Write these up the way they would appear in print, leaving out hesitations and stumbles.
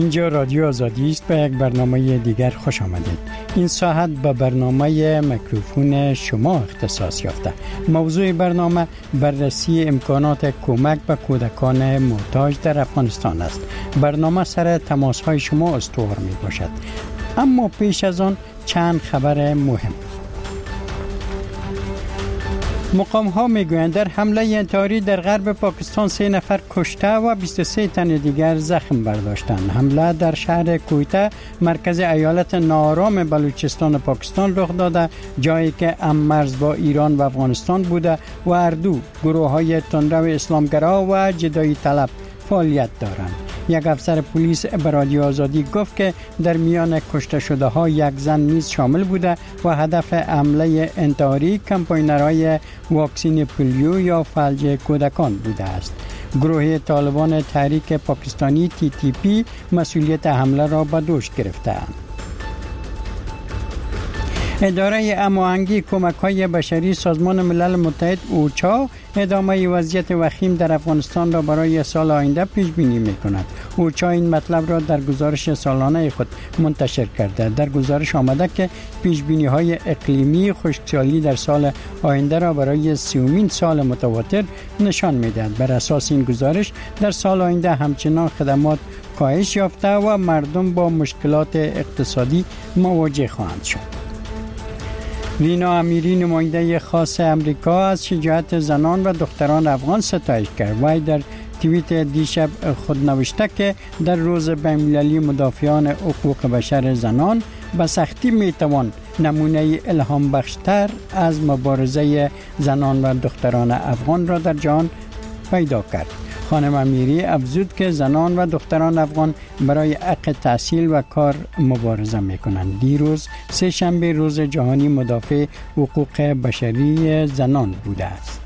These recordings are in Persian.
اینجا رادیو آزادی است. به یک برنامه دیگر خوش آمدید. این ساعت به برنامه میکروفون شما اختصاص یافته. موضوع برنامه بررسی امکانات کمک به کودکان محتاج در افغانستان است. برنامه سر تماس های شما استوار می باشد. اما پیش از آن چند خبر مهم. مقام ها میگویند در حمله انتحاری در غرب پاکستان 3 نفر کشته و 23 تن دیگر زخم برداشتند. حمله در شهر کویته مرکز ایالت ناآرام بلوچستان پاکستان رخ داده، جایی که هم مرز با ایران و افغانستان بوده و هر دو گروه های تندرو اسلامگرا و جدایی طلب فعالیت دارند. یک افسر پلیس به رادیو آزادی گفت که در میان کشته شده ها یک زن نیز شامل بوده و هدف حمله انتحاری کمپاینرهای واکسین پولیو یا فلج کودکان بوده است. گروه طالبان تحریک پاکستانی TTP مسئولیت حمله را به دوش گرفته است. اداره هماهنگی کمک‌های بشری سازمان ملل متحد اوچا ادامه وضعیت وخیم در افغانستان را برای سال آینده پیش بینی می‌کند. اوچا این مطلب را در گزارش سالانه خود منتشر کرده. در گزارش آمده که پیش بینی‌های اقلیمی خشکسالی در سال آینده را برای 30مین سال متواتر نشان می‌دهد. بر اساس این گزارش در سال آینده همچنان خدمات کاهش یافته و مردم با مشکلات اقتصادی مواجه خواهند شد. لینا امیری نماینده خاص امریکا از شجاعت زنان و دختران افغان ستایش کرد. وی در توییت دیشب خود نوشته که در روز بین‌المللی مدافعان حقوق بشر زنان به سختی میتوان نمونه الهام بخشتر از مبارزه زنان و دختران افغان را در جهان پیدا کرد. خانم امیری افزود که زنان و دختران افغان برای حق تحصیل و کار مبارزه میکنند. دیروز سه‌شنبه روز جهانی مدافع حقوق بشری زنان بوده است.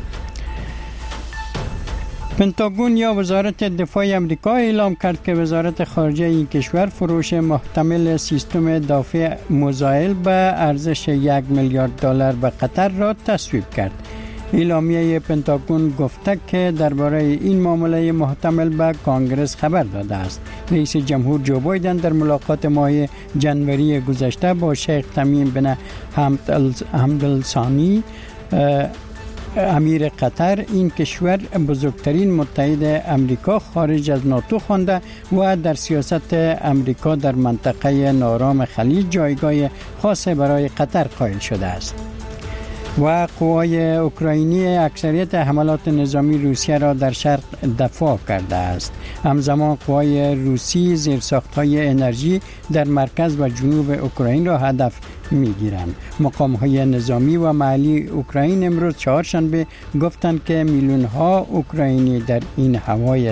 پنتاگون یا وزارت دفاع امریکا اعلام کرد که وزارت خارجه این کشور فروش محتمل سیستم دفاع میزایل به ارزش $1 میلیارد به قطر را تصویب کرد. اعلامیه پنتاگون گفته که درباره این معامله محتمل به کانگرس خبر داده است. رئیس جمهور جو بایدن در ملاقات ماه جنوری گذشته با شیخ تمیم بن حمد الثانی امیر قطر این کشور بزرگترین متحد امریکا خارج از ناتو خوانده و در سیاست امریکا در منطقه ناآرام خلیج جایگاه خاص برای قطر قائل شده است. و قوای اوکراینی اکثریت حملات نظامی روسیه را در شرق دفاع کرده است. همزمان قوای روسی زیرساخت‌های انرژی در مرکز و جنوب اوکراین را هدف می‌گیرند. مقام‌های نظامی و محلی اوکراین امروز چهارشنبه گفتند که میلیون‌ها اوکراینی در این هوای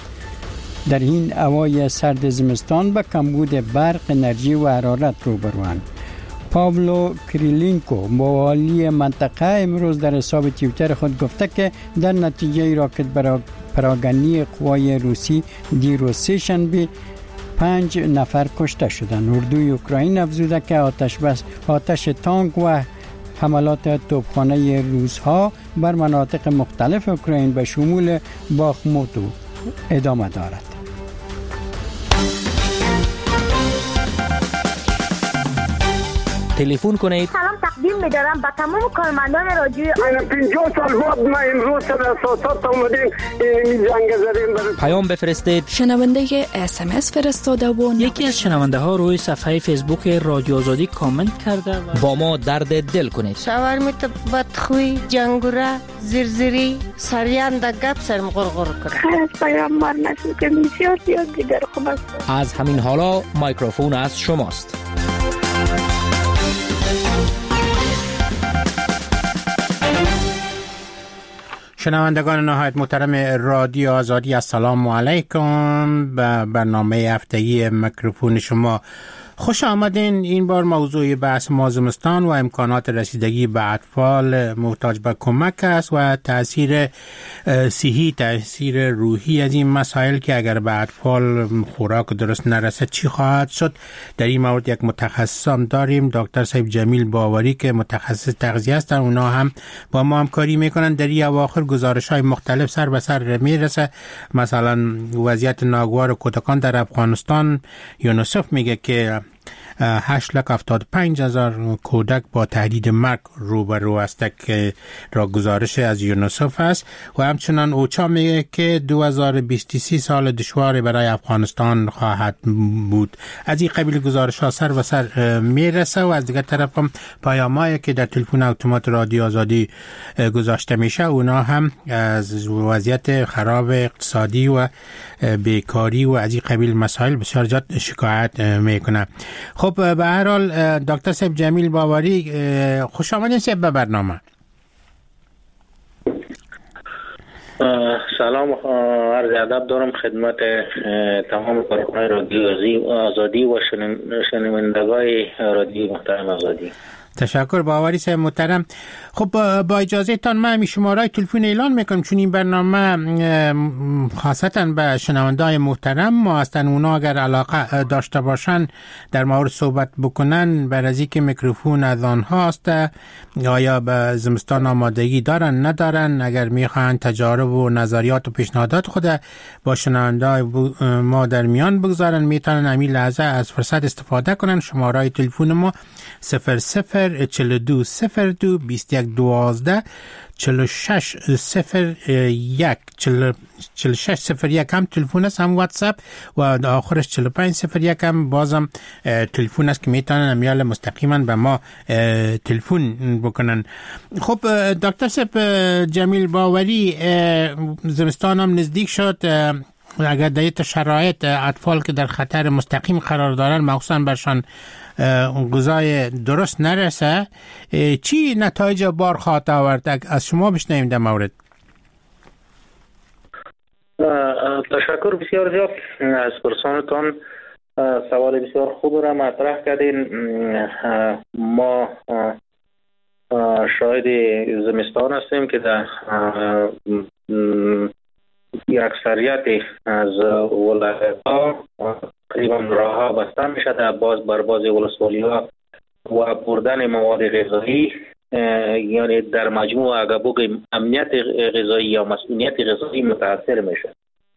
سرد زمستان به کمبود برق، انرژی و حرارت روبروند. پاولو کریلینکو والی منطقه امروز در حساب توییتر خود گفته که در نتیجه راکت پراگنی قوای روسی دیروز سه‌شنبه 5 نفر کشته شدند. اردوی اوکراین افزوده که آتش تانک و حملات توپخانه روس‌ها بر مناطق مختلف اوکراین به شمول باخموت ادامه دارد. تلفن کنید. سلام تقدیم می‌دارم به تمام کارمندان رادیو. 50 سال بعد ما امروز در اساسات اومدیم این جنگ زدیم. پیام بفرستید. شنونده SMS فرستاده و یکی از شنونده ها روی صفحه فیسبوک رادیو آزادی کامنت کرده و با ما درد دل کنید. شاورمیت بدخوی، جنگوره، زرزری، سریان در گپ سرم غرغر کنه. خیر از پیامبر نشد که بسیار زیاد دیگر خوب است. از همین حالا میکروفون از شماست. شنوندگان نهایت محترم رادیو آزادی، السلام علیکم. به برنامه هفتگی میکروفون شما خوش آمدین. این بار موضوع بحث ما زمستان و امکانات رسیدگی به اطفال محتاج به کمک است و تأثیر صحی، تأثیر روحی از این مسائل که اگر به اطفال خوراک درست نرسه چی خواهد شد. در این مورد یک متخصص هم داریم، دکتر سیف جمیل باوری که متخصص تغذیه هستند. اونا هم با ما همکاری میکنن. در این اواخر گزارش‌های مختلف سر به سر میرسه. مثلا وضعیت ناگوار کودکان در افغانستان، یونیسف میگه که 8,75,000 کودک با تهدید مرگ روبرو است که را گزارش از یونیسف است و همچنان اوچا میگه که 2023 سال دشوار برای افغانستان خواهد بود. از این قبیل گزارش ها سر و سر میرسه و از دیگر طرف هم پیامایی که در تلفن اتومات رادیو آزادی گذاشته میشه اونا هم از وضعیت خراب اقتصادی و بیکاری و از این قبیل مسائل بسیار زیاد شکایت میکنه. خب به هر حال دکتر سیف جمیل باوری، خوش آمدین سیف به برنامه. سلام، عرض ادب دارم خدمت تمام کارکنان رادیو آزادی و شنوندگان رادیو محترم آزادی. تشکر باوری صاحب محترم. خب با اجازه تان من همین شمارهای تلفن اعلان میکنم چون این برنامه خاصتا به شنونده‌های محترم ما هستن. اونا اگر علاقه داشته باشن در مورد صحبت بکنن بر از اینکه میکروفون از آنها است، آیا به زمستان آمادگی دارن ندارن، اگر میخوان تجارب و نظریات و پیشنهادات خود با شنونده‌های ما در میان بگذارن میتونن همین لحظه از فرصت استفاده کنن. شمارهای تلفن ما 0042 02 21 12 46 01 46 01 هم تلفن است، هم واتساپ و آخرش 45 01 هم بازم تلفن است که میتونن امیال مستقیما به ما تلفن بکنن. خب دکتر سیف جمیل باوری، زمستان هم نزدیک شد. اگر در شرایط اطفال که در خطر مستقیم قرار دارن مخصوصا برشان غذای درست نرسه، چی نتایج بار خواهد آورد؟ از شما بشنویم در مورد. تشکر بسیار زیاد از پرسانتان. سوال بسیار خوب را مطرح کردین. ما شاهد زمستان هستیم که در اکثریت از ولایت‌ها تقریبا راه‌ها بسته میشه باز بر باز ولسوالی‌ها و بردن مواد غذایی، یعنی در مجموع اگر بگیم امنیت غذایی یا مسئولیت غذایی متاثر میشه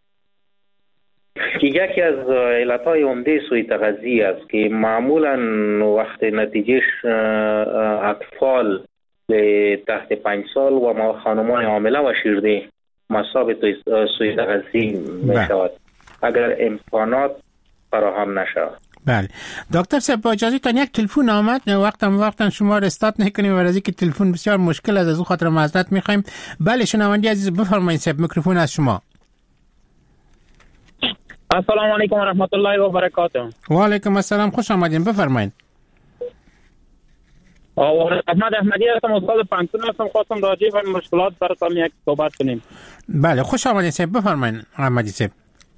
که یکی از علتهای عمده سوء تغذیه است که معمولا وقت نتیجهش اطفال تحت 5 سال و خانمان حامله و شیرده مصاب سوء تغذیه می شود اگر امکانات فراهم نشود. بله دکتر صاحب با اجازه تان یک تلفن آمد، وقتا شما را استارت نکنیم و از اینکه تلفن بسیار مشکل از اون خاطر معذرت میخوایم. بله شنوندی عزیز بفرمایید صاحب، میکروفون از شما. السلام علیکم و رحمت الله و برکاته. و علیکم السلام، خوش آمدین، بفرمایید. احمد احمدی هستم، استاد پنتون هستم. خواستم راجع به مشکلات براتون یک صحبت کنیم. بله خوش آمدین صاحب، بفرمایید احمدی صاحب.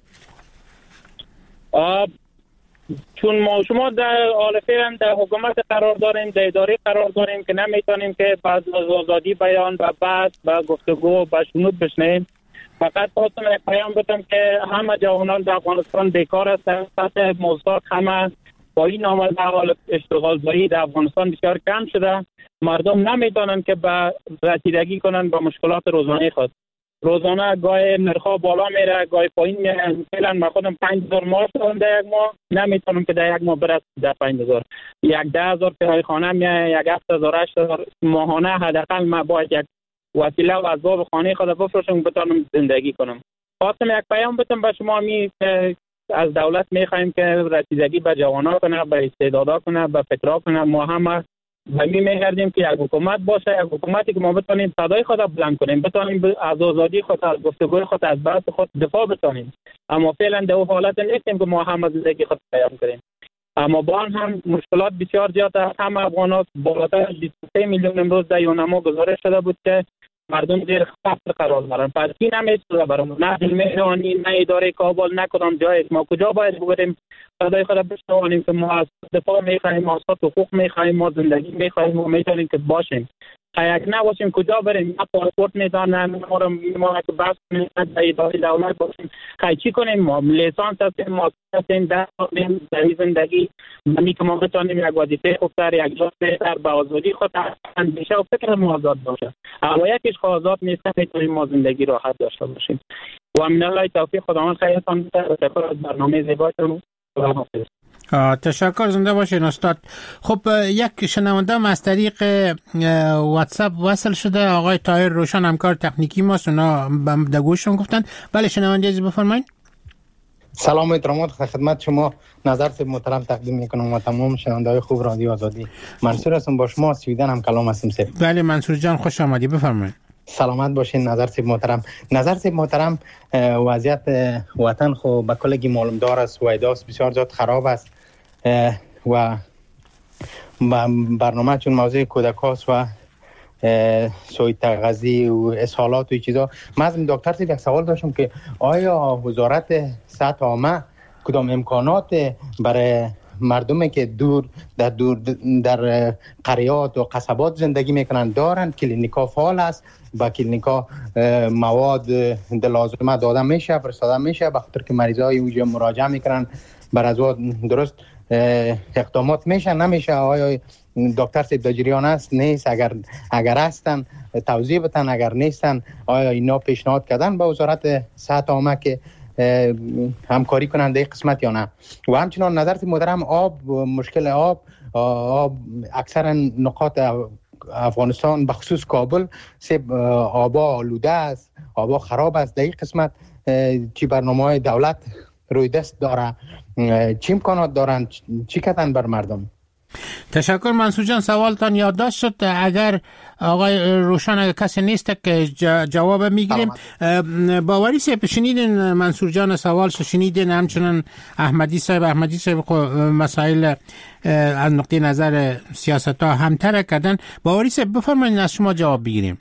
چون ما شما در فعلا در حکومت قرار داریم، در اداره قرار داریم که نمیتونیم که بعض از آزادی بیان و بحث و گفتگو و شنود بشنیم. فقط خواستم یک پیام بدم که همه جوانان در افغانستان بیکار هستند. سطح موضوعات همه با این آمده حال اشتغال زایی در افغانستان بسیار کم شده. مردم نمیتونن که به رسیدگی کنن با مشکلات روزانه خود. روزانه گاهی نرخ‌ها بالا میره، گاهی پایین میره. فعلا من خودم 5000 معاش دارم در یک ماه، نمیتونم که در یک ماه برسم در 5000. یک 10000 کرایه خانه میاد، یک 7000 8000 ماهانه حداقل من باید یک وسیله و اسباب خانه خود بفروشم بتونم زندگی کنم. خواستم یک پیام بدم به شما که از دولت میخوایم که رسیدگی به جوانان کنه، به استعدادا کنه، به فکرها کنه. ما هم میگردیم که یک حکومت باشه، یک حکومتی که ما بتونیم صدای خود بلند کنیم، بتونیم از آزادی خود، از گفتگوی خود، از بحث خود دفاع بکنیم. اما فعلا در اون حالت نیستیم که ما هم از زندگی خود قیام کنیم. اما با آن هم مشکلات بسیار زیاد است. هم افغانات بالاتر از 23 میلیون امروز در یونما گزارش شده بود که مردم زیر فقر قرار دارن. پس این نمیتونه برامون نه مهرانی نه اداره کابل نه کدام جای ما کجا باید بگیریم صدای خود بشنوانیم که ما از دفاع میخواهیم، ما از حقوق میخواهیم، ما زندگی میخواهیم و میتونیم که باشیم. یک نباشیم کجا بریم؟ نه پاسپورت میدانن، ما که بس در اداره دولت باشیم چی کنیم؟ ما لیسانس هستیم، ما هستیم در زندگی می که ما بتانیم یک وظیفه خوبتر، یک جا بهتر به آزادی خود اندیشه و فکر ما آزاد باشه. اما یکیش آزاد نیست نمیتونیم ما زندگی راحت داشته باشیم. و من الله توفیق خداوند خیرتان بده. تشکر از برنامه زیباتون. خداحافظ. تشکر، زنده باشین استاد. خب یک شنونده از طریق واتساپ وصل شده، آقای طاهر روشن همکار تکنیکی ماست، اونا در گوششون گفتن. بله شنونده عزیز بفرمایید. سلام و احترامات خدمت شما نظر سید محترم تقدیم میکنم و تمام شنونده‌های خوب رادیو آزادی. منصور هستم، با شما سویدن هم کلام هستم سید. بله منصور جان خوش آمدی، بفرمایید. سلامت باشین نظر سید محترم. نظر سید محترم، وضعیت وطن خو به کلگی معلوم دار است و اداس بسیار زیاد خراب است و برنامه چون موضوع کودکاست و سوی تغذیه و اسهالات و چیزا. من از دکتر سید یک سوال داشتم که آیا وزارت صحت عامه کدام امکانات برای مردمی که در قریات و قصبات زندگی میکنن دارن؟ کلینیکا فعال است؟ با کلینیکا مواد لازمه داده میشه، فرستاده میشه به خاطر که مریضای اونجا مراجعه میکنن بر از درست اقدامات میشه نمیشه؟ آیا دکتر سید در جریان است نیست؟ اگر هستن توضیح بدن، اگر نیستن آیا اینا پیشنهاد کردن به وزارت صحت عامه که همکاری کنند در قسمت یا نه؟ و همچنان نظر سید محترم آب، مشکل آب اکثر نقاط افغانستان به خصوص کابل آبا آلوده است، آبا خراب است. در این قسمت چی برنامه‌های دولت روی دست داره؟ چی امکانات دارن؟ چی کردن بر مردم؟ تشکر منصور جان، سوالتان یادداشت شد. اگر آقای روشن اگر کسی نیست که جواب میگیریم. باوری صاحب شنیدین منصور جان سوالش شنیدین، همچنان احمدی صاحب مسائل از نقطه نظر سیاست ها همتر کردن. باوری صاحب بفرمایید از شما جواب بگیریم.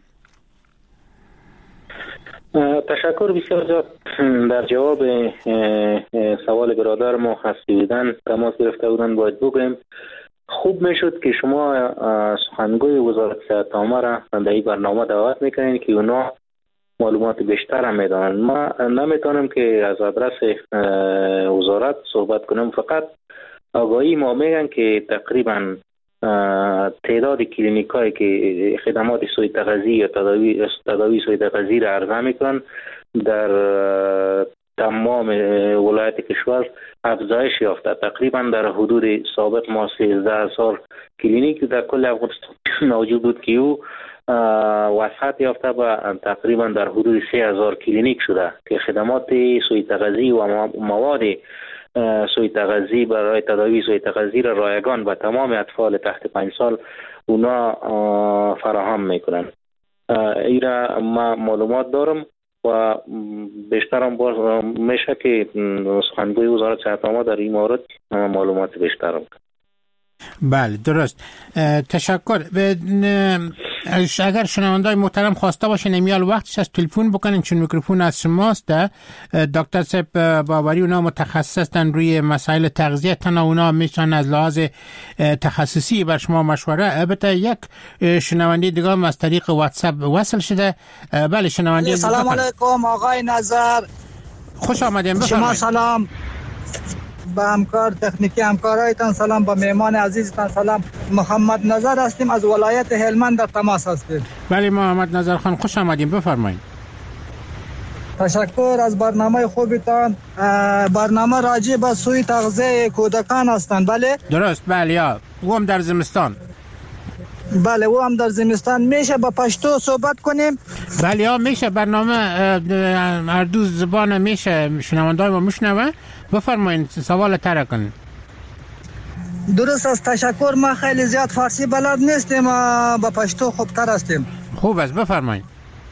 تشکر بسیار زیاد. در جواب سوال برادر ما هستیدن تماس گرفته بودن باید بگویم خوب میشد که شما سخنگوی وزارت صحت عامه را در این برنامه دعوت میکنین که اونا معلومات بیشتر هم میدانن. ما نمیتونم که از آدرس وزارت صحبت کنم، فقط آگاهی ما میگن که تقریبا تعداد کلینیکایی که خدمات سوی تغذیه یا تداوی سوی تغذیه را عرضه میکنن در تمام ولایت کشور افزایش یافته. تقریبا در حدود سابق ما 13,000 کلینیک در کل افغانستان موجود بود که او وسعت یافته و تقریبا در حدود 3,000 کلینیک شده که خدمات سوی تغذیه و مواد سوی تغذیه برای تداوی سوی تغذیه را رایگان به تمام اطفال تحت 5 سال اونا فراهم میکنن. ایرا ما معلومات دارم و بیشترم میشه که سخنگوی وزارت صحت عامه در این مورد معلومات بیشترم. بله درست، تشکر. اگر شنوندای محترم خواسته باشن امیال وقتش از تلفن بکنین چون میکروفون از شماست. دکتر صاحب باوری اونا متخصصن روی مسائل تغذیه، تنها اونا میشن از لحاظ تخصصی بر شما مشوره. البته یک شنونده دیگه هم از طریق واتساپ وصل شده. بله شنونده. سلام علیکم آقای نظر، خوش آمدین. شما سلام، با همکار تکنیکی همکارایتان سلام، با مهمان عزیزتان سلام. محمد نظر هستیم از ولایت هلمند در تماس هستیم. بله محمد نظر خان خوش آمدین، بفرمایید. تشکر از برنامه خوبتان. برنامه راجع به سوی تغذیه کودکان هستند. بله درست. بله یا او هم در زمستان. بله او هم در زمستان. میشه با پشتو صحبت کنیم؟ بله یا میشه، برنامه هر دو زبان میشه، شنوندای ما میشنوه. بفرمایید سوال طرح کنید. درست است، تشکر. ما خیلی زیاد فارسی بلد نیستیم، با پشتو خوبتر هستیم. خوب است، بفرمایید.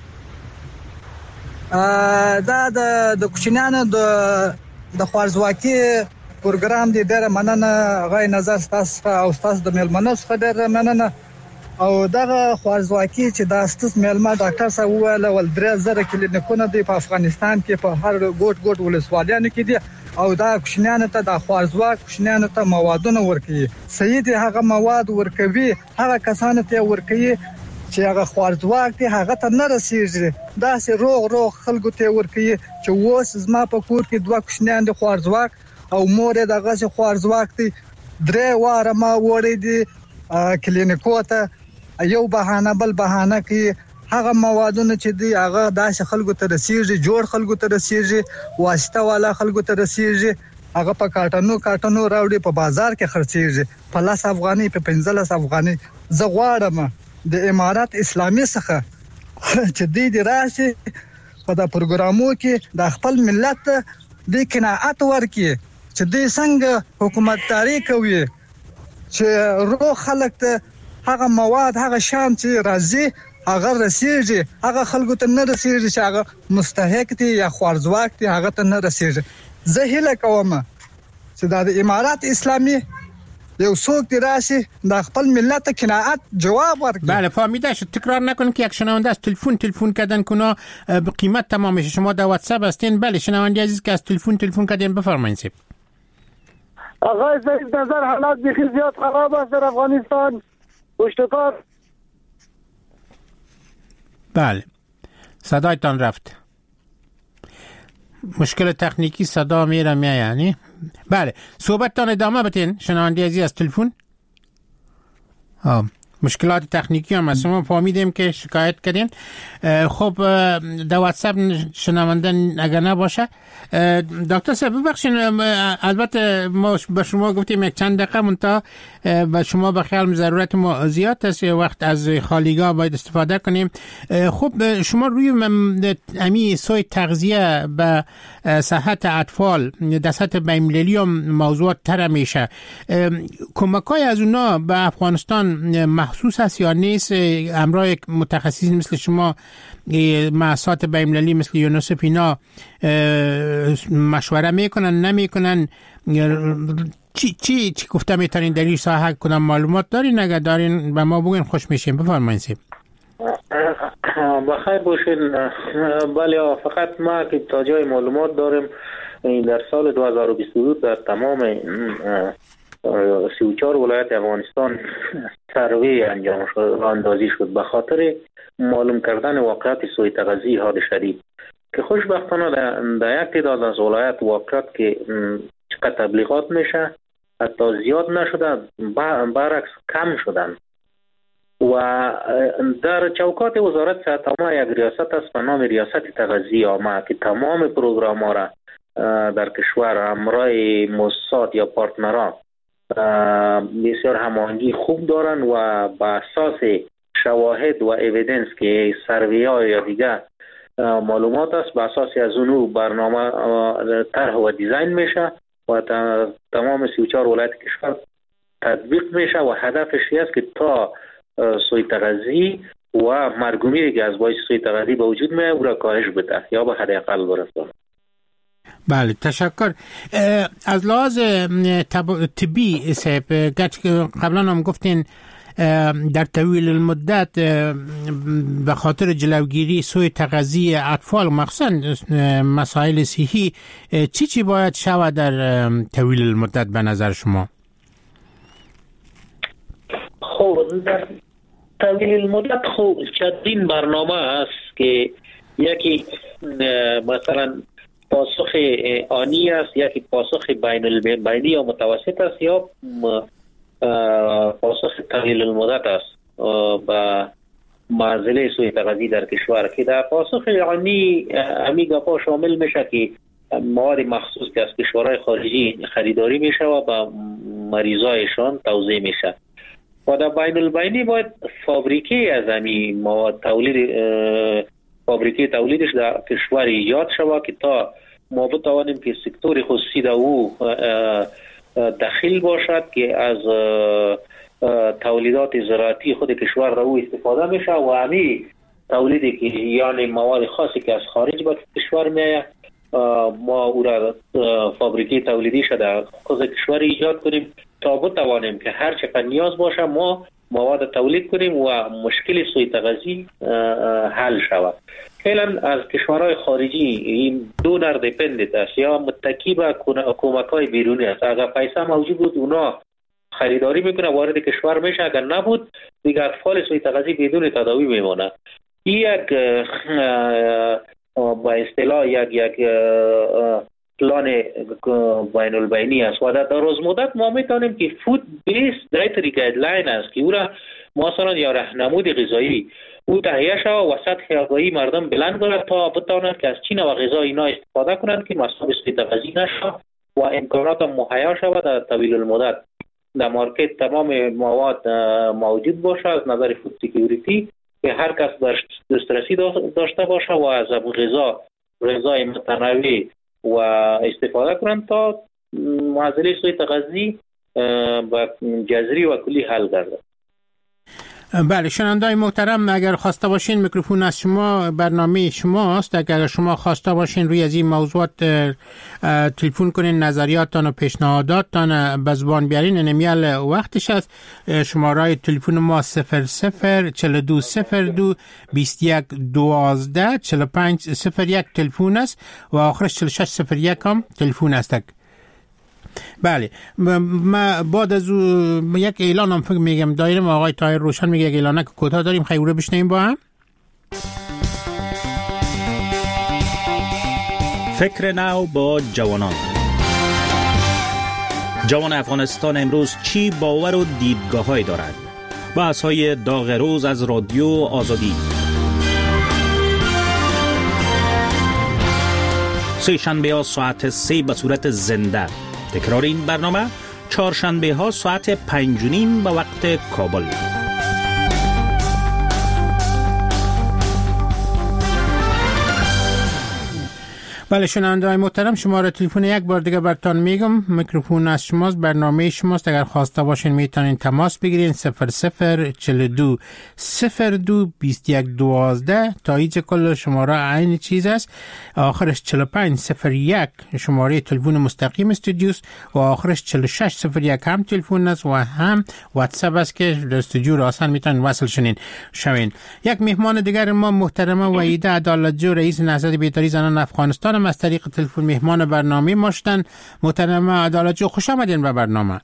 د کوچنیانو د خوارزواکي پروګرام دی ډېر مننه. غوښ نظر تاسو او تاسو د ملمنو څخه ډېر مننه. او دغه خوارزواکي چې د استس ملما ډاکټر صاحب وویل ول 3000 کلینیکونه دی په افغانستان کې په هر ګوټ ولسوالیانو کې دي او دا کوشنیانو ته د خوارزواک کوشنیانو ته موادونه ورکوي. صحیح دي هغه مواد ورکوي هغه کسانو ته ورکوي چې هغه خوارزواک دي هغه ته نه رسیږي. دا سه روغ خلکو ته ورکوي چې وس زما په کور کې دوه کوشنیان دي خوارزواک او مور دغه سه خوارزواک دي 3 واره ما وړي دي کلینیکو ته یو بهانه بل بهانه کې هغه موادونه چې دی هغه داسې خلکو ته رسیږي جوړ خلکو ته رسیږي واسطه والا خلکو ته رسیږي هغه په کاټنو راوړي په بازار کې خرڅيږي په 10 افغاني په 15 افغاني. زه غواړم د امارات اسلامي څخه چې دی راشي په دا پروګرامو کې د خپل ملت د قناعت ورکړي چې دی څنګه حکومتداري کوي چې روغ خلک ته هغه مواد هغه شان چې راځي هغه رسیږي هغه خلکو ته نه رسیږي چې هغه مستحق دي یا خوارزواک دي هغه ته نه رسیږي. زه هیله کوم چې د امارات اسلامي یو څوک دی راشي د خپل ملت قناعت جواب ورکړي. بله فهمیده شد. تکرار نکن که یک شنونده از تلفن کردن کنه به قیمت تمامش. شما در واتساپ هستین. بله شنونده عزیز که از تلفن کردین بفرمایید سیب. آقای سید نظر حالات بخی زیاد خراب است در افغانستان. پشتکار. بله صدایتان رفت. مشکل تکنیکی صدا میره یعنی. بله صحبتتان ادامه بدین شنونده عزیز از تلفن. مشکلات تکنیکی هم هست. ما فهمیدیم که شکایت کردین. خب در واتساپ شنونده اگر نباشه دکتر صاحب ببخشید البته ما به شما گفتیم یک چند دقیقه منتها به شما به خیال ضرورت ما زیاد است وقت از خالیگاه باید استفاده کنیم. خب شما روی امی سوی تغذیه به صحت اطفال در سطح بین‌المللی هم موضوعات تر میشه. کمک‌های از اونا به افغانستان محسوس است یا نیست؟ امرای متخصصین مثل شما مؤسسات بین‌المللی مثل یونیسف اینا مشوره میکنن نمیکنن؟ چی گفته میتونین در این ساحه کنم معلومات دارین؟ اگر دارین به ما بگین خوش میشیم. بفرمایید سیب. بخیر باشین. بله فقط ما که تا جای معلومات داریم در سال 2022 در تمام 34 ولایت افغانستان سروی انجام شد، اندازی شد به خاطر معلوم کردن واقعات سوء تغذیه حاد شدید که خوشبختانه در یک تعداد از ولایت واقعات که چقدر تبلیغات میشه حتی زیاد نشده، برعکس کم شدن. و در چوکات وزارت صحت عامه یک ریاست است به نام ریاست تغذیه عامه که تمام پروگرام ها را در کشور همراه مؤسسات یا پارتنران بسیار هماهنگی خوب دارن و با اساس شواهد و اویدنس که سروی ها یا دیگه معلومات است، با اساس از اونو برنامه طرح و دیزاین میشه و تمام 34 ولایت کشور تطبیق میشه و هدفش است که تا سوء تغذیه و مرگومیری که از باعث سوء تغذیه به وجود میاد او را کاهش بده یا به حداقل برسونه. بله تشکر. از لحاظ طبی صاحب قبلا هم گفتین در طویل المدت به خاطر جلوگیری سوء تغذیه اطفال مخصوصا مسائل صحی چی باید شود در طویل المدت به نظر شما؟ خب در طویل المدت خب چندین برنامه است که یکی مثلا پاسخ آنی است، یکی پاسخ بینی یا متوسط است یا پاسخ طویل المدت است با معضله سوء تغذیه در کشور که در پاسخ آنی همی گپا شامل میشه که مواد مخصوص که از کشورهای خارجی خریداری میشه و با مریضایشان توزیع میشه و در بین‌البینی باید فابریکه از همین مواد فابریکه تولیدش در کشور ایجاد شود که تا ما بتوانیم که سکتور خصوصی در او دخیل باشد که از تولیدات زراعتی خود کشور را او استفاده میشه و همین تولیدی که یعنی مواد خاصی که از خارج به کشور میآید ما او را فابریکه تولیدی شده در خود کشور ایجاد کنیم تا بتوانیم که هر چقدر نیاز باشه ما مواد تولید کنیم و مشکل سوء تغذیه حل شود. فعلا از کشورهای خارجی این دونر دیپندنت است یا متکی به کمک‌های بیرونی است. اگر پیسه موجود بود اونا خریداری میکنه وارد کشور میشه، اگر نبود دیگه اطفال سوء تغذیه بدون تداوی میمونه. یک با اصطلاح یک پلان بین البینی است و در دراز مدت ما میتونیم که فود بیس دایتری گایدلاین است که او را مثلا یا راهنمود غذایی او تهیه شود و سطح آگاهی مردم بلند کنند تا بتوانند که از چی نوع غذا اینا استفاده کنند که مصاب سوء تغذیه نشود و امکانات مهیا شود در طویل المدت. در مارکت تمام مواد موجود باشه از نظر فود سکیوریتی که هر کس دسترسی داشته باشه و از غذای متنوع و استفاده کنند تا معضله سوء تغذیه با جذری و کلی حل گردد. بله شنونده‌های محترم، اگر خواسته باشین میکروفون از شما، برنامه شماست. اگر شما خواسته باشین روی از این موضوعات تلفن کنین، نظریاتتان و پیشنهاداتتان به زبان بیارین. نمیال وقتش است. شماره تلفن ما 004202 2112 4501 تلفن است و آخرش 4601 هم تلفن است. بله ما بعد از یک اعلان هم فکر میگم دایرم آقای طاهر روشن میگه یک اعلانه که کوتاه داریم، خیلی بشنویم با هم. فکر نو با جوانان. جوان افغانستان امروز چی باور و دیدگاه‌هایی دارد؟ بحث‌های داغ روز از رادیو آزادی. سه شنبه ها ساعت 3 به صورت زنده. تکرار این برنامه چهارشنبه ها ساعت 5:30 به وقت کابل. بله شنونده‌های محترم، شماره تلفن یک بار دیگه براتون میگم، میکروفون از شماست، برنامه شماست. اگر خواسته باشین میتونین تماس بگیرین 0042 02 2112 تا اینجا کل شماره عین چیز است. آخرش 4501 شماره تلفن مستقیم استودیوست و آخرش 4601 هم تلفن است و هم واتساپ است که در استودیو راسن میتونین وصل شوین. یک مهمان دیگر ما محترمه وحیده عدالتجو، رئیس نهضت بیداری زنان افغانستان، از طریق تلفن مهمان برنامه ما شدن. محترمه عدالتجو، خوش آمدین به برنامه.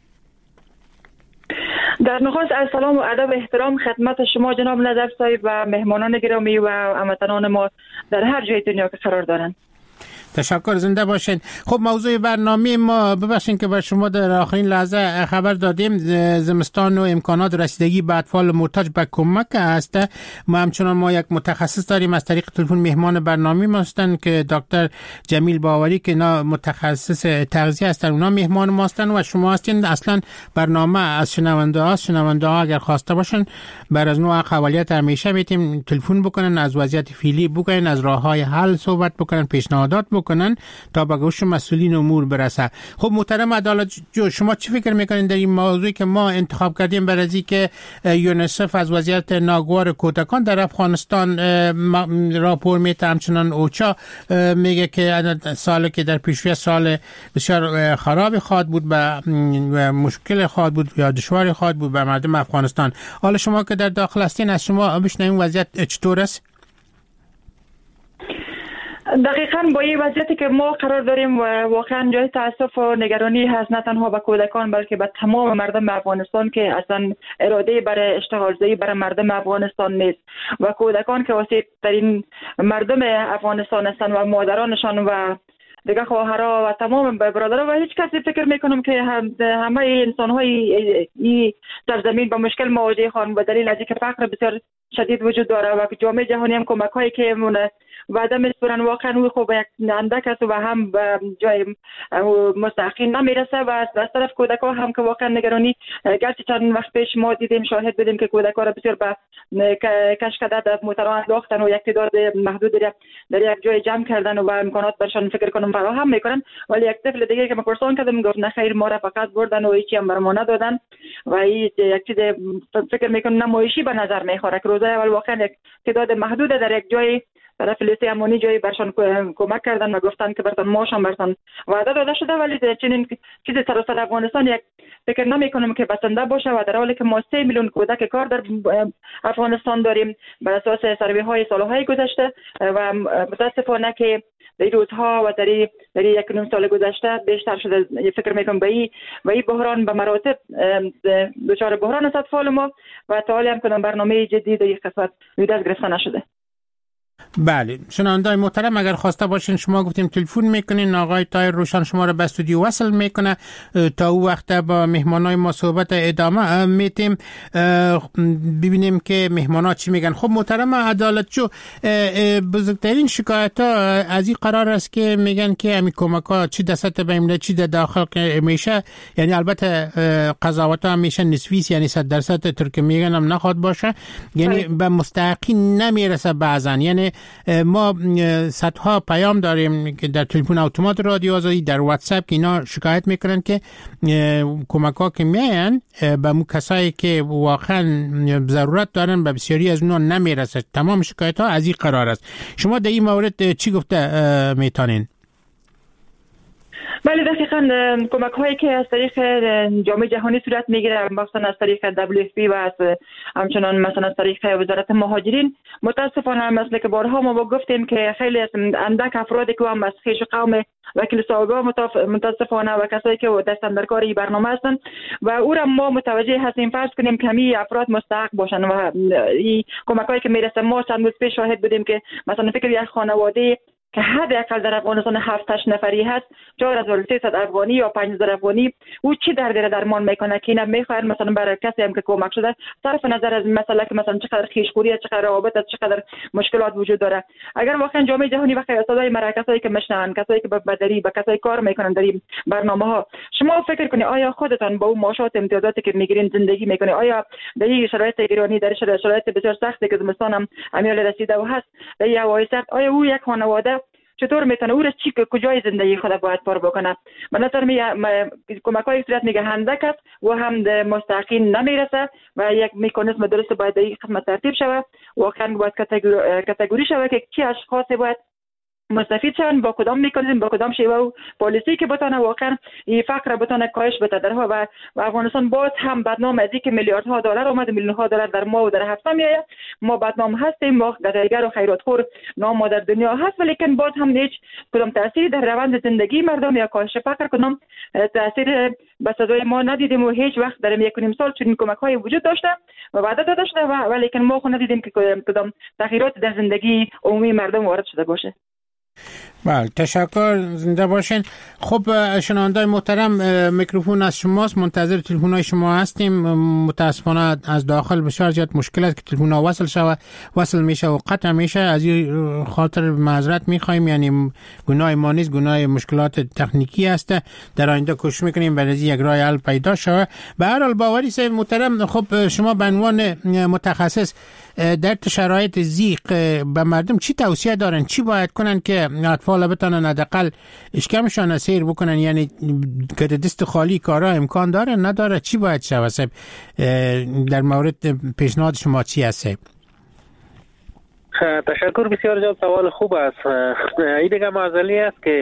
در نخست از سلام و ادب احترام خدمت شما جناب نظر صاحب و مهمانان گرامی و هموطنان ما در هر جای دنیا که قرار دارند. تشکر، زنده باشین. خب موضوع برنامه ما، ببخشین که بر شما در آخرین لحظه خبر دادیم، زمستان و امکانات رسیدگی به اطفال محتاج به کمک است. ما همچنان ما یک متخصص داریم از طریق تلفن مهمان برنامه ما هستند که دکتر جمیل باوری که اینا متخصص تغذیه هستند، اونا مهمان ما هستند و شما هستین. اصلا برنامه از شنونده ها اگر خواسته باشن بر از نوع قوالیت همیشه میتونن تلفن بکنن، از وضعیت فعلی بگن، از راههای حل صحبت بکنن، پیشنهادات بکنن تا به گوش مسئولین امور برسه. خب محترم عدالتجو، شما چی فکر میکنین در این موضوعی که ما انتخاب کردیم برای اینکه یونیسف از وضعیت ناگوار کودکان در افغانستان راپور میده، همچنان اوچا میگه که سالی که در پیشروی سال بسیار خراب خواهد بود و مشکل خواهد بود یا دشواری خواهد بود به مردم افغانستان. حالا شما که در داخل هستین از شما بشنویم وضعیت چطور است؟ دقیقاً با این وضعیتی که ما قرار داریم واقعا جای تأسف و نگرانی هست، نه تنها به کودکان بلکه به تمام مردم افغانستان که اصلا اراده برای اشتغالزایی برای مردم افغانستان نیست و کودکان که واسه ترین مردم افغانستان هستند و مادرانشان و دیگه خواهرها و تمام برادرها و هیچ کسی فکر میکنم که همه انسان‌های این سرزمین با مشکل مواجه خواهند به دلیل از اینکه فقر بسیار شدید وجود داره و جامعه جهانی هم کمک‌هایی که وعده می‌سپارن واقعا او خوب یک اندک است و هم به جای مستحقین نمیرسه و از طرف کودکان هم که واقعا نگرانی، گرچه چند وقت پیش ما دیدیم شاهد بودیم که کودکان را بسیار به کشکده در موترها انداختن و یک تعداد محدود در یک جای جمع کردن و امکانات برشان فکر کنم فراهم میکنن، ولی یک طفل دیگه که ما پرسان کردم گفت نه خیر، ما را فقط بردن و هیچی هم بر ما ندادن و این یک چیز فکر میکنم نمایشی به نظر میخوره که روزای اول واقعا یک تعداد محدود در یک جای طرف لیست امانی جایی برشان کمک کردن و گفتن که برتان ماشان برتان وعده داده شده، ولی چنین چیزی سراسر افغانستان یک فکر نمی‌کنم که بسنده باشه و در حالی که ما 3 میلیون کودک کار در افغانستان داریم بر اساس سروی‌های سال‌های گذشته و متاسفانه که در روزها و در یک نیم سال گذشته بیشتر شده. فکر میکنم به این بحران به مراتب دچار بحران است اطفال ما و تا حالی هم کدام برنامه جدی در این قسمت دست گرفته نشده. بله شنوندای محترم، اگر خواسته باشین شما گفتیم تلفن میکنین، آقای طاهر روشن شما را به استودیو وصل میکنه، تا او وقت با مهمانای ما صحبت ادامه میتیم ببینیم که مهمانا چی میگن. خب محترم عدالتجو، بزرگترین شکایت ها از این قرار است که میگن که امی کمک ها چی دست بیمده چی در داخل میشه، یعنی البته قضاوت ها میشه نسبی، یعنی 100% ترک میگن هم نخواد باشه، یعنی به مستحقین نمیرسه بعضا. یعنی ما صدها پیام داریم که در تلفن اتومات رادیو آزادی، در واتساپ که اینا شکایت میکنن که کمک ها که میان به مو کسایی که واقعا ضرورت دارن به بسیاری از اونا نمیرسه. تمام شکایت ها از این قرار است. شما در این مورد چی گفته میتونین؟ بله دقیقاً کمک هایی که از طریق جامعه جهانی صورت میگیره، مثلا از طریق WFP و از همچنان مثلا از طریق وزارت مهاجرین، متاسفانه مثل که بارها ما گفتیم که خیلی اندک افرادی که هم از خیش قوم وکیل صاحبا متاسفانه و کسایی که دست اندرکار این برنامه هستن و او را ما متوجه هستیم فرض کنیم که همین افراد مستحق باشن و این کمک هایی که میرسه. ما چند روز پیش شاهد بودیم که مثلا فکر یک خانواده که حداقل در افغانستان 7-8 نفری هست 4300 افغانی یا 5000 افغانی او چی درمان میکنه که اینا میخواهد مثلا برای کسی هم که کمک شده صرف نظر از مسئله که مثلا چقدر خویشخوری، چقدر روابط، چقدر مشکلات وجود داره. اگر واقعا جامعه جهانی و صدای مراکزایی که مشنن، کسایی که به بدری به کسایی کار میکنن در این برنامه ها، شما فکر کنید آیا خودتان با اون معاشات امتیازاتی که میگیرین زندگی میکنید؟ آیا در این شرایط ایرانی، در شرایط بسیار سختی که زمستان هم امیال رسیده و هست در این هوای سرد، آیا او یک خانواده چطور میتونه او را کجای زندگی خود باید پر بکنه؟ به نظر میاد کمک‌های صورت میگه هندک است و هم به مستحقین نمیرسه و یک مکانیزم درست باید در این قسمت ترتیب شود. واقعا باید کاتگوری شود که کی اشخاص باید مستفید شون، با کدام میکنیم، با کدام شیوه و پالیسی که بتونه واقعا این فقر بتونه کاهش بده در و افغانستان باز هم بدنام از اینکه میلیاردها دلار اومده، میلیون‌ها دلار در ماه و در هفته میآید. ما بدنام هستیم، ما گدایگر و خیراتخور نام ما در دنیا هست، ولیکن باز هم هیچ کدام تأثیری در روند زندگی مردم یا کاهش فقر کدام تأثیر به صدای ما ندیدیم و هیچ وقت در یک نیم سال چنین کمک‌های وجود داشته و وعده داده شده ولیکن ما خود ندیدیم که کدام تغییرات در زندگی عمومی مردم وارد شده باشه. بله تشکر، زنده باشین. خب شنوندای محترم، میکروفون از شماست، منتظر تلفن‌های شما هستیم. متاسفانه از داخل بسیار زیاد مشکل است که تلفن‌ها وصل میشه و قطع میشه. از این خاطر معذرت میخوایم، یعنی گناه ما نیست، گناه مشکلات تکنیکی است. در آینده کوشش میکنیم برای یک راه حل پیدا شود. به هر حال باوری سید محترم، خب شما به عنوان متخصص در شرایط ضیق به مردم چی توصیه دارن؟ چی باید کنن که اطفال بتونن حداقل اشکمشان سیر بکنن؟ یعنی که دست خالی کارا امکان داره نداره؟ چی باید شود؟ در مورد پیشنهاد شما چی هست؟ تشکر، بسیار جان، سوال خوب است. این دیگه معضلی است که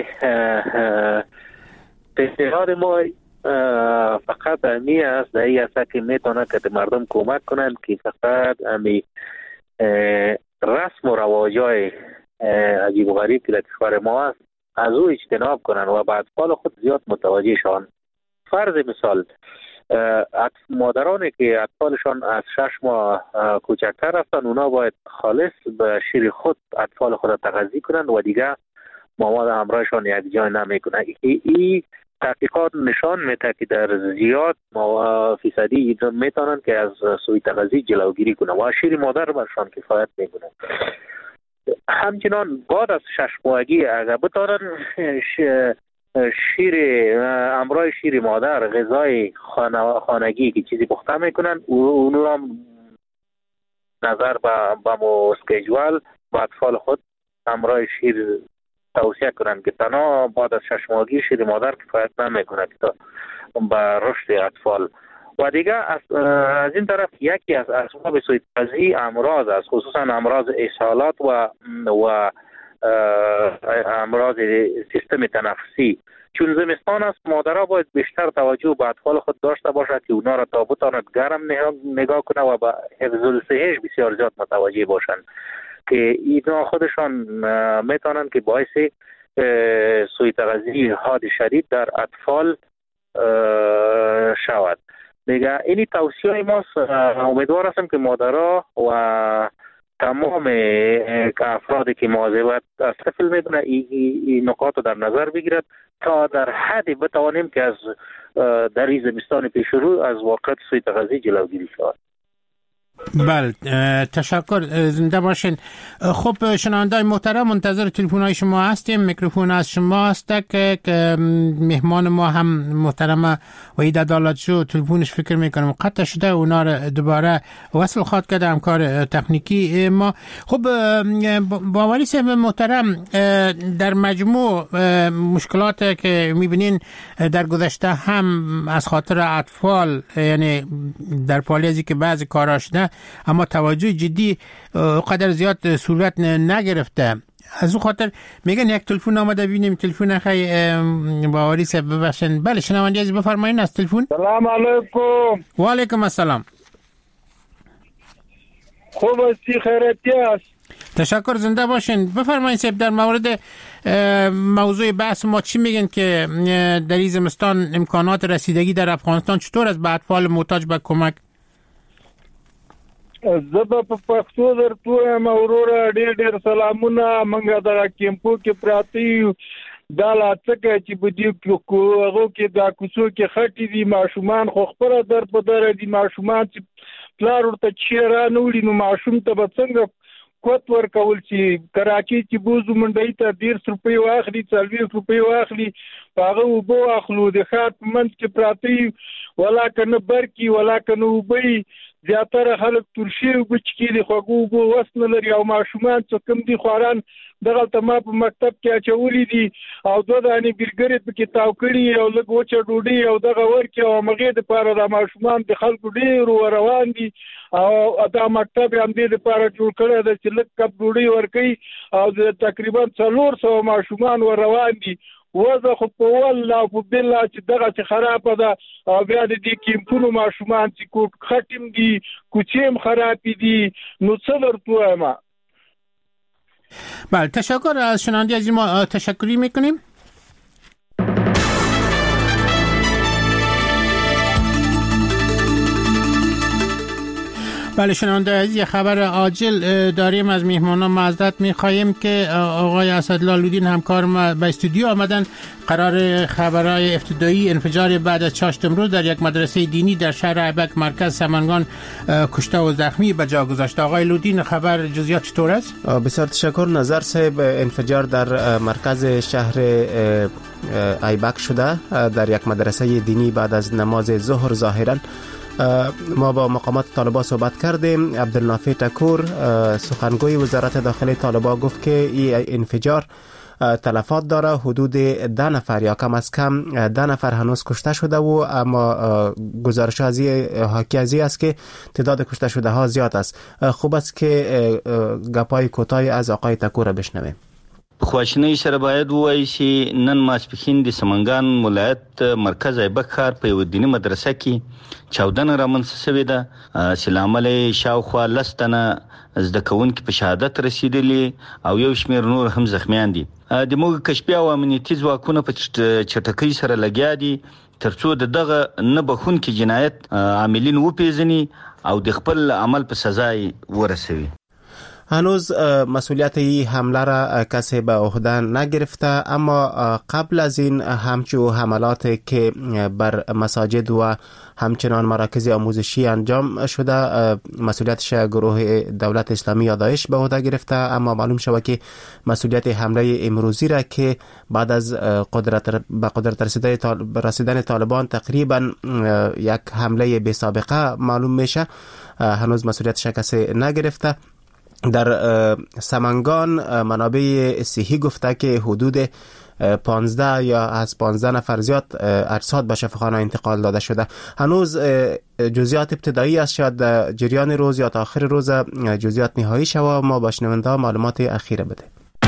پیشنهاد ما فقط امی است در این است که میتونه که مردم کمک کنند که فقط امی رسم و رواجای عجیب و غریب که در کشور ما است از او اجتناب کنند و به اطفال خود زیاد متوجه شوند. فرض مثال مادرانی که اطفالشان از 6 ماه کوچکتر هستند، اونا باید خالص به شیر خود اطفال خود تغذیه کنند و دیگه مامان همراهشان یک جای نمیکنه. این تحقیقات نشان میده که در زیاد فیصدی میتونن که از سوء تغذیه جلوگیری کنه و شیر مادر برشان کفایت میکنه. همچنان بعد از 6 ماهگی اگر بتونن امرای شیر مادر غذای خانگی که چیزی پخته میکنن اونو هم نظر به اسکیجوال با اطفال خود امرای شیر توصیه کنن که تنها بعد از 6 ماهگی شیر مادر کفایت نمیکنه که تا به رشد اطفال و دیگه از این طرف یکی از اسباب سوء تغذیه امراض است، خصوصا امراض اسهالات و امراض سیستم تنفسی. چون زمستان است، مادرها باید بیشتر توجه به اطفال خود داشته باشد که اونا را تا بتواند گرم نگاه کنه و به حفظ الصحه بسیار زیاد متوجه باشند که اینا خودشان میتونن که باعث سوء تغذیه حاد شدید در اطفال شود. دیگه اینی توصیه ماست. امیدوار هستم که مادرها و تمام افرادی که مواظبت از طفل میدونه این نکات رو در نظر بگیرد تا در حدی بتوانیم که از در این زمستان پیش رو از واقعیت سوء تغذیه جلوگیری شود. بله، تشکر، زنده باشین. خب شنوندگان محترم، منتظر تلفن های شما هستیم. میکروفون از شما است که مهمان ما هم محترم وحید عدالتجو تلفنش فکر میکنم قطع شده، اونا رو دوباره وصل خواهد کرد همکار تکنیکی ما. خب باوری صاحب محترم، در مجموع مشکلات که میبینین در گذشته هم از خاطر اطفال، یعنی در پالی ازی که بعضی کاراش نه اما توجه جدی قدر زیاد صورت نگرفته، از اون خاطر میگن یک تلفن آمده ببینیم. تلفن خیلی باوری صاحب ببخشن. بله شنونده عزیز بفرمایید از تلفن. سلام علیکم. و علیکم السلام. خوب هستی؟ خیرتی است؟ تشکر، زنده باشین. بفرمایید صاحب، در مورد موضوع بحث ما چی میگن که در این زمستان امکانات رسیدگی در افغانستان چطور است به اطفال محتاج به کمک؟ زبا په پښتو درته مورور ډېر سلامونه. منګه د کیمپو کې پراتی دا لاڅکه چې بدیو کې هغه کې دا کوڅو کې خټې دي، ماشومان خو خبره در په در دي. ماشومان چې پلار ورته چیرې نوړي نو ماشوم ته به څنګه کوت ورکول چې کراچي چې بوزو منډي ته 150 روپۍ واخلي، 40 روپۍ واخلي، هغه وبو اخلو د خاط منځ کې پراتی ولا کنه برکی ولا کنه وبي. زیاتره خلک ترشي وبچکی دي، خوګو وبو وسنه لري او ماشومان څه کم دي خوران دغه تما په مکتب کې اچولې دي او دوه دانې ګرګرې په کتاب کړي او لږ وچه ډوډۍ او دغه ورکه او مغې د پاره د ماشومان د خلکو ډېر روان دي او دا مکتب هم دې لپاره جوړ کړی دی چې لږ کپ ډوډۍ ورکوي او تقریبا 400 ماشومان ور روان دي. وزه خو په والله په بالله چې دغه چې خراب ده او بیا د دې کیمپونو ماشومان چې خټیم دي، کوچیم خراب دي، نو څه درته وایم. بله، تشکر از شنونده از ما تشکری میکنیم. بله شنونده عزیز، خبر عاجل داریم از مهمانان. معذرت می‌خواهیم که آقای اسدالله لودین همکار ما به استودیو آمدن. قرار خبرهای ابتدایی انفجار بعد از چاشت امروز در یک مدرسه دینی در شهر ایبک مرکز سمنگان کشته و زخمی به جا گذاشت. آقای لودین، خبر جزئیات چطور است؟ بسیار تشکر نظر صاحب. انفجار در مرکز شهر ایبک شده در یک مدرسه دینی بعد از نماز ظهر. ظاهراً ما با مقامات طالبان صحبت کردیم. عبدالنافع تکور سخنگوی وزارت داخلی طالبان گفت که این انفجار تلفات داره. حدود 10 نفر یا کم از کم 10 نفر هنوز کشته شده و اما گزارش حاکی از این است که تعداد کشته شده ها زیاد است. خوب است که گپای کوتاهی از آقای تکور بشنویم. خواشنی سره باید وایي چې نن ماسپښین د سمنګان ولایت مرکز ایبک ښار په یوه دیني مدرسه کې چاودنه رامنځته شوې ده چې له امله یې شاوخوا 10 تنه زده کوونکي په شهادت رسېدلي او یو شمېر نور هم زخمیان دي. د موږ کشفي او امنیتي ځواکونه په چټکۍ سره لګیا دي تر څو د دغه نه بخونکي جنایت عاملین وپېژني او د خپل عمل په سزا یې ورسوي. هنوز مسئولیت این حمله را کسی به عهده نگرفته، اما قبل از این همچو حملات که بر مساجد و همچنان مراکز آموزشی انجام شده مسئولیتش گروه دولت اسلامی یا داعش به عهده گرفته، اما معلوم شود که مسئولیت حمله امروزی را که بعد از به قدرت رسیدن طالبان تقریبا یک حمله بی سابقه معلوم میشه، هنوز مسئولیتش کسی نگرفته. در سمنگان منابع صحی گفته که حدود 15 یا از 15 نفر زیاد اجساد به شفاخانه انتقال داده شده. هنوز جزئیات ابتدایی است، شاید در جریان روز یا تا آخر روز جزئیات نهایی شود. ما با شنونده ها معلومات اخیره بده.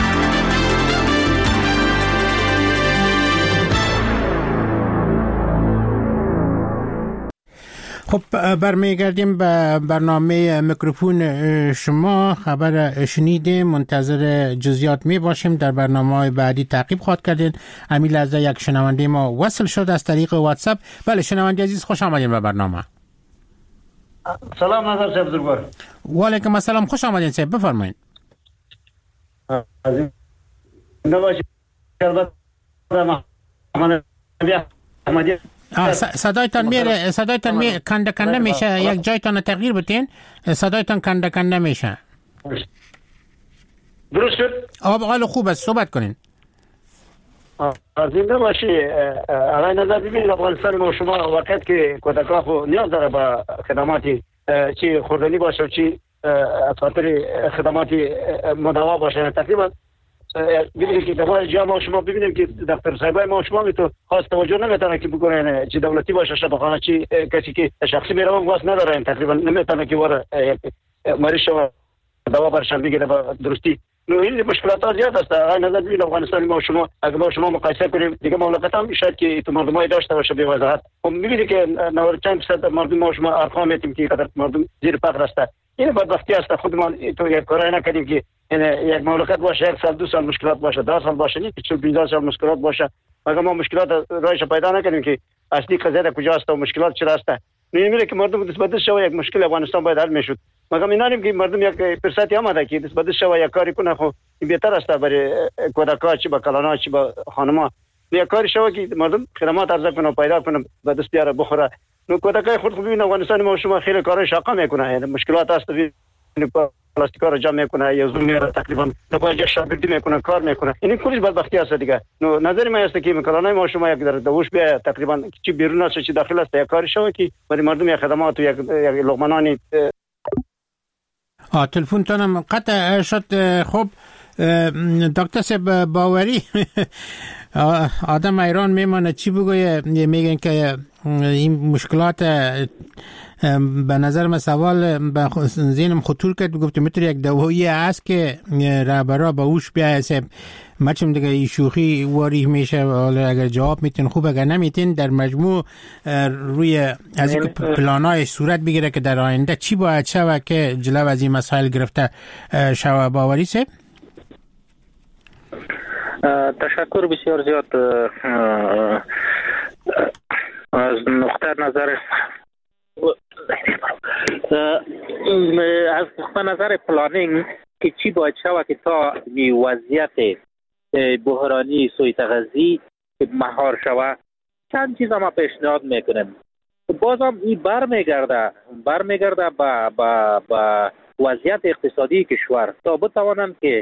خب برمیگردیم به برنامه میکروفون شما. خبر شنیدیم، منتظر جزئیات می باشیم. در برنامه‌های بعدی تعقیب خواهد کردین. امیل از یک شنونده ما وصل شد از طریق واتساپ. بله شنونده عزیز، خوش آمدین به برنامه. سلام نظر صاحب بزرگوار. و علیکم السلام، خوش آمدین صاحب، بفرمایید. صدایتان میره کنده میشه. یک جایتان تغییر بتین، صدایتان کنده میشه. درست شد؟ حالا خوب است، صحبت کنین. زنده باشی. آقای نظر ببینید، افغانستان ما شما وقت که کودکان خو نیاز داره به خدماتی چی خوردنی باشه و چی خاطر خدماتی مداوا باشه. تقریبا ببینید که در جا ما شما ببینیم که دکتر صاحبای ما شما میتونه خاص توجه نمیتونه که بکنن، چی دولتی باشه شفاخانه، چی کسی که شخصی میره واسه نداره، تقریبا نمیتونه که وره مریض شو دوا برشن بگیره به درستی. نو این مشکلات زیاد است. آقای نظر ببینید، افغانستان ما شما اگه ما شما مقایسه کنیم دیگه مملکت هم شاید که تو مردمای داشته باشه به وضاحت. خب میبینید که 90% مردم ما شما ارقام میتیم که قدر مردم زیر فقر است. این بدبختی است. خودمان تو یک کاری نکردیم که یک مملکت باشه 1 سال 2 سال مشکلات باشه، 10 سال باشه، نه که 15 سال مشکلات باشه. مگر ما مشکلات راهش پیدا نکردیم که اصلی قضیه کجاست و مشکلات چرا است. میبینید که مردم دست شو یک مشکل افغانستان باید حل میشد. مگر می‌دانیم که مردم یک فرصتی آمده که دست شو یک کاری کنه، خب بهتر است برای کودکان چی با کلانا چی با خانما. یک کاری شو که مردم خدمات ارزش کنه پیدا کنه به دست بیاره بخوره. نو کودکای خود خوب ببین افغانستان ما شما خیلی کارا شاقا میکنه، یعنی مشکلات است. پلاستیکا رو جمع میکنه یا زوم میاره، تقریبا نپایج شاگردی میکنه، کار میکنه. این کلیش بدبختی است دیگه. نو نظر من است که کلانای ما شما یک در دوش بیا تقریبا چی بیرون است چی داخل است، یک کاری شو که برای مردم یک خدمات و یک لقمانانی. تلفن تونم قطع شد. خب دکتر صاحب باوری آدم ایران میمانه چی بگویه؟ میگن که این مشکلات به نظر من سوال به ذهنم خطور کرد. گفتم میتونه یک دوایی است که رهبرا به اوش بیایه صاحب. مچم دیگه این شوخی واریح میشه. حالا اگر جواب میتین خوب، اگر نمیتین در مجموع روی از این پلانای صورت بگیره که در آینده چی باید شود که جلو از این مسائل گرفته شود. باوری صاحب تشکر بسیار زیاد. از نقطه نظر از نظر پلانینگ که چی باید شود که تا وضعیت بحرانی سوی تغذی مهار شود، چند چیز ما پیشنهاد میکنیم. بازم این برمیگرده با وضعیت اقتصادی کشور تا بتوانند که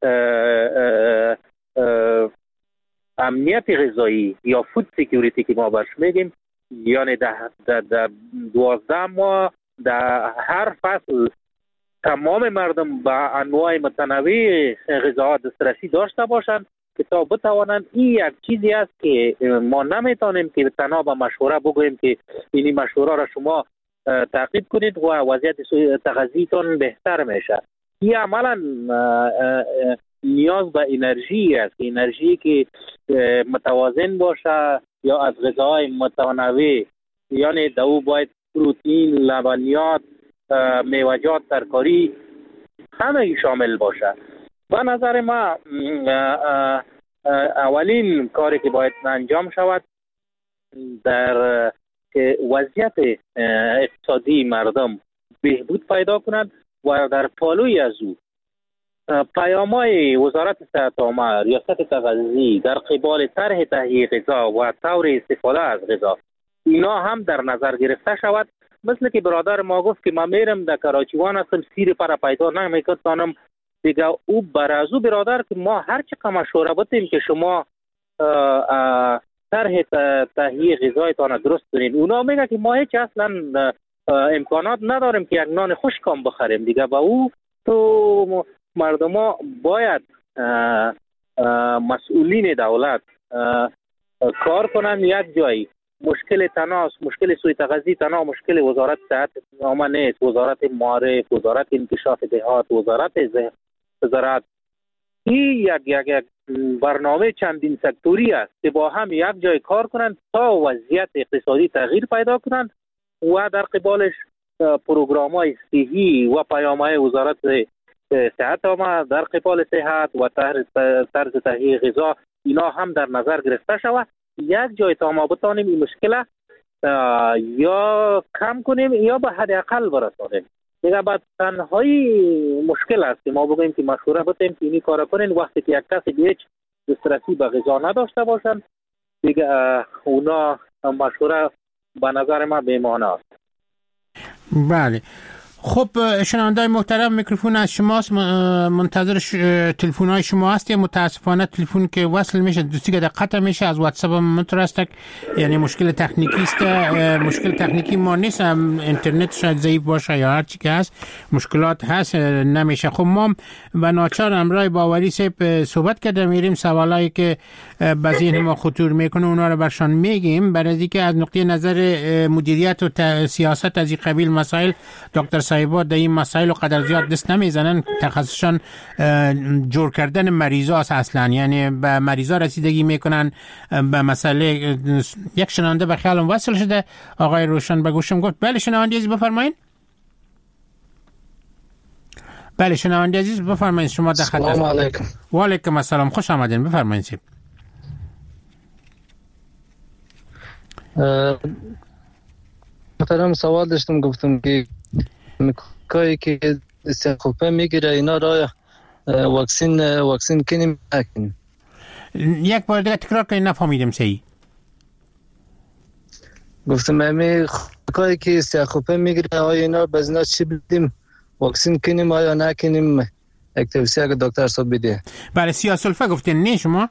امنیت غذایی یا فود سکیوریتی که ما برش میگیم، یعنی در 12 ماه در هر فصل تمام مردم با انواع متنوع غذاها دسترسی داشته باشند که تا بتوانند. این یک چیزی است که ما نمیتونیم که تنها با مشوره بگوییم که این مشوره را شما تعقیب کنید و وضعیت تغذیتون بهتر میشه. این عملا نیاز به انرژی است، انرژی که متوازن باشه یا از غذاهای متنوع، یعنی دو باید پروتئین، لبنیات، میوه‌جات، ترکاری همه شامل باشه. به نظر ما اولین کاری که باید انجام شود در که وضعیت اقتصادی مردم بهبود پیدا کند و در پالوی از او پیام‌های وزارت صحت عامه، ریاست تغذی در قبال طرح تهیه غذا و طور استفاده از غذا اینا هم در نظر گرفته شود. مثل که برادر ما گفت که ما میرم در کراچیوان هستم، سیر پر پیدا نمیکنم دیگه. او برازو برادر که ما هر چقدر مشوره بتیم که شما طرح تهیه غذایتان درست کنین، اونا میگه که ما هیچ اصلا امکانات نداریم که یک نان خشکم بخریم دیگه. با او تو مردم ها باید مسئولین دولت کار کنن یک جایی. مشکل تناس، مشکل سوی تغذی تنها مشکل وزارت صحت عامه نیست، وزارت معارف، وزارت انکشاف دهات، وزارت زراعت، این یک برنامه چندین سکتوری است که با هم یک جای کار کنند تا وضعیت اقتصادی تغییر پیدا کنند و در قبالش پروگرام‌های صحی و پیام‌های وزارت صحت عامه در قبال صحت و طرز تهیه غذا اینا هم در نظر گرفته شود. یک جای تا ما بتانیم این مشکل یا کم کنیم یا به حداقل برسانیم. دیگه بعد تنهایی مشکل است که ما بگوییم که مشوره بتیم که اینی کار کنین وقتی که یک کسی به هیچ دسترسی به غذا نداشته باشن دیگه اونا مشوره به نظر ما بی‌معنی است. بله. خب شنونده‌های محترم، میکروفون از شماست، منتظر تلفن های شما هست. متاسفانه تلفن که وصل میشه دوستی که قطع میشه از واتساپ مترسته، یعنی مشکل تکنیکی است. مشکل تکنیکی ما نیست، اینترنت شاید ضعیف باشه یا هر چی که هست، مشکلات هست نمیشه. خب ما و ناچار امرای باوری صاحب صحبت کرده میریم سوالایی که به ذهن ما خطور میکنه اونا رو برشان میگیم، برای اینکه از نقطه نظر مدیریت و سیاست از این قبیل مسائل دکتر صاحبا در این مسائل و قدر زیاد دست نمیزنن. تخصصشان جور کردن مریضا است اصلا، یعنی به مریضا رسیدگی میکنن به مسئله. یک شنونده به خیالم وصل شده، آقای روشن به گوشم گفت. بله شنونده عزیز بفرمایید. بله شنونده عزیز بفرمایید، شما در خط. سلام علیکم. و علیکم السلام، خوش آمدین، بفرمایید. محترم سوال داشتم، گفتم که کاری که استخوفه میگیره اینا را واکسین کنیم نکنیم. یک بار دیگه تکرار کنید، نفهمیدم صحیح. گفتم امی کاری که استخوفه میگیره آیا اینا بزنا چی بدیم، واکسین کنیم آیا نکنیم؟ یک توصیه اگه دکتر صاحب بده. بله سیاسلفه گفتین نه شما؟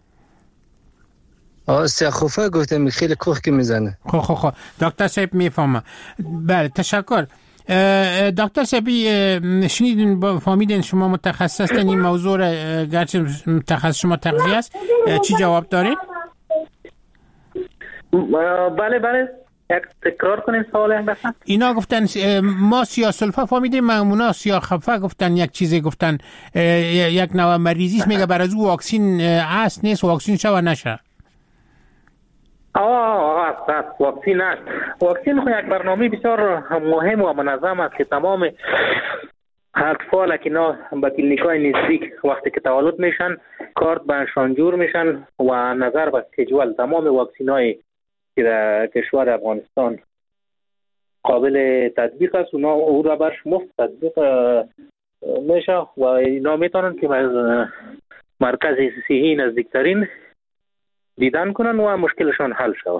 استخوفه گفتم خیلی کوخ که میزنه. خب دکتر صاحب میفهمه. بله تشکر. دکتر صاحبی شنیدین فهمیدین شما متخصص هستین این موضوع را، گرچه تخصص شما تغذیه است، چی جواب دارین؟ بله یک تکرار کنین سوال هم بسن. اینا گفتن ما سیاسلفه فهمیدیم، اونا سیاخفه گفتن، یک چیزی گفتن یک نوع مریضیست، میگه بر از او واکسین هست نیست، واکسین شو نشه. واکسین است. واکسین خو یک برنامه بسیار مهم و منظم است که تمام اطفال که به کلینیکای نزدیک وقتی که تولد میشن کارت بهشان جور میشن و نظر به اسکیجول تمام واکسینای که در کشور افغانستان قابل تطبیق است اونا او را برش مفت تطبیق میشه و اینا میتونن که از مرکز صحی نزدیکترین دیدن کنن و مشکلشان حل شود.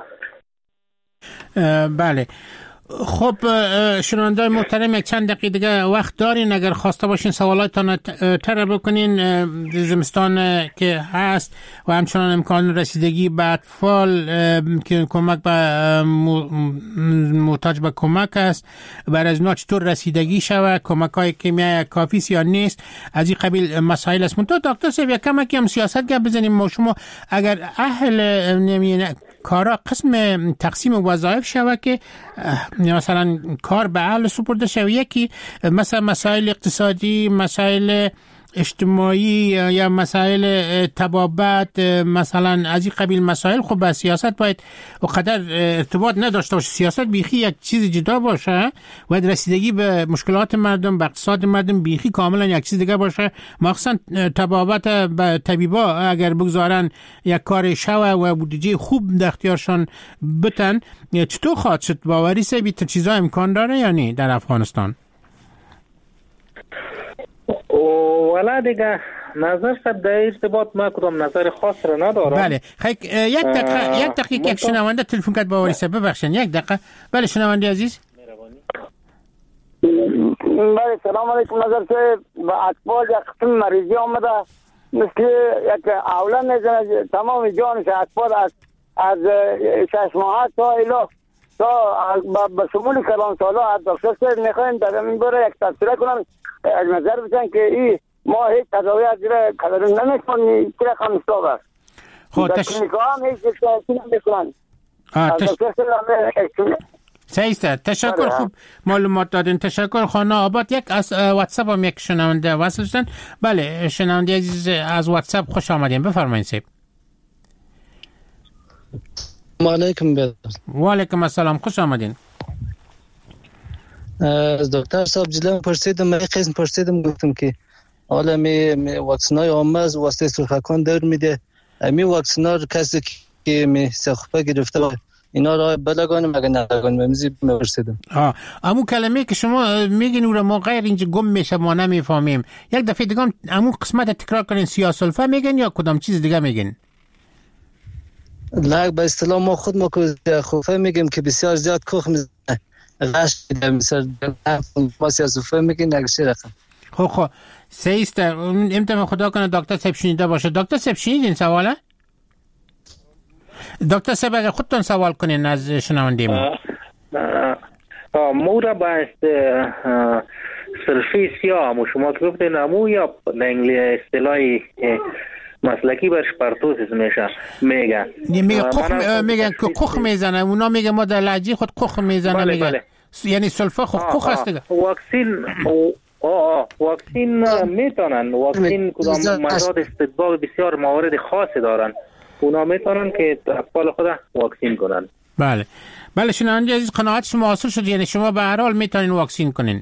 بله. خب شنونده‌های محترم یک چند دقیقه دیگه وقت دارین، اگر خواسته باشین سوالاتتان طرح بکنین. زمستان که هست و همچنان امکان رسیدگی به اطفال که کمک به محتاج به کمک است، برای از اونا چطور رسیدگی شود، کمک‌های کیمیایی کافی است یا نیست، از این قبیل مسائل است. دکتر صاحب یک کمکی هم سیاست گپ بزنیم. ما شما اگر اهل کارا قسم تقسیم وظایف شود که مثلا کار به اهل سپرده شود، یکی مثلا مسائل اقتصادی، مسائل اجتماعی یا مسائل طبابت، مثلا از این قبیل مسائل، خب با سیاست باید وقدر ارتباط نداشته باشه. سیاست بیخی یک چیز جدا باشه و رسیدگی به مشکلات مردم، به اقتصاد مردم بیخی کاملا یک چیز دیگه باشه. مخصوصا طبابت به طبیبا اگر بگذارن یک کار شوه و بودجه خوب در اختیارشان بتن، چطور خواهد شد؟ باوری سبی تا چیزا امکان داره یا نه در افغانستان؟ ولی دیگه نظر شد در ارتباط ما کدام نظر خاص را ندارم. بله یک دقیقه یک شنونده تلفن کرد باوری سب، ببخشید یک دقیقه. بله شنونده عزیز. بله سلام علیکم. نظر صاحب با اطفال یک قسم مریضی آمده مثل یک اولا میزنه تمام جانش اطفال از 6 ماه تا الا تا به شمول کلان سالا. دکتر صاحب میخوایم در این باره یک تفسیر کنم، از نظر بسن که این ما هیچ تداوی از زیر کلارین نمیکنیم که رقم حساب است. خب کلینیکا هم هیچ اکسپرتی نمیکنن. سعیسته تشکر. خوب معلومات دادین. تشکر. خانه آباد. یک از واتساپ هم یک شنونده وصل شدن. بله شنونده عزیز از واتساپ خوش آمدین. بفرمایید سیب. و علیکم السلام. خوش آمدین. از دکتر صاحب جلوی پرسیدم، من قسم پرسیدم گفتم که حالا می واکسنای عامه از واسطه سرخکان دور میده، می واکسنا رو کسی که می سخپه گرفته اینا را بلگانم مگه نلگانم میزی پرسیدم. امو کلمه که شما میگین او را ما غیر اینجا گم میشه ما نمیفهمیم، یک دفعه دیگه امو قسمت تکرار کنین. سیاه‌سلفه میگن یا کدام چیز دیگه میگن؟ لا به اصطلاح ما خود ما خوفه میگیم که بسیار زیاد کوخ میزنه غش میده، مثلا ما سیاه‌سلفه میگین نگشه رقم. خب سیسته امتحان خدا کنه دکتر صاحب شنیده باشه. دکتر صاحب شنیدین سواله؟ دکتر صاحب اگر خودتون سوال کنین از شنونده ما را با سلفی سیاه شما که گفتین امو یا انگلیسی اصطلاحی مسلکی برش پرتوزیس میگن میگن که کخ میزنه. اونا میگه ما در لهجه خود کخ میزنه. بله. یعنی سلفه کخ هست دیگه. واکسین میتونن، واکسین کدام مواد استدباغ بسیار موارد خاصی دارن، اونا میتونن که اطفال خود واکسین کنن. بله شنونده عزیز قناعت شما حاصل شد، یعنی شما به هر حال میتونین واکسین کنین.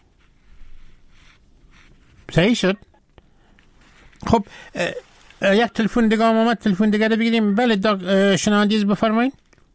صحیح شد. خب یک تلفن دیگه آمد، تلفن دیگه رو بگیریم. بله شنونده عزیز بفرمایید.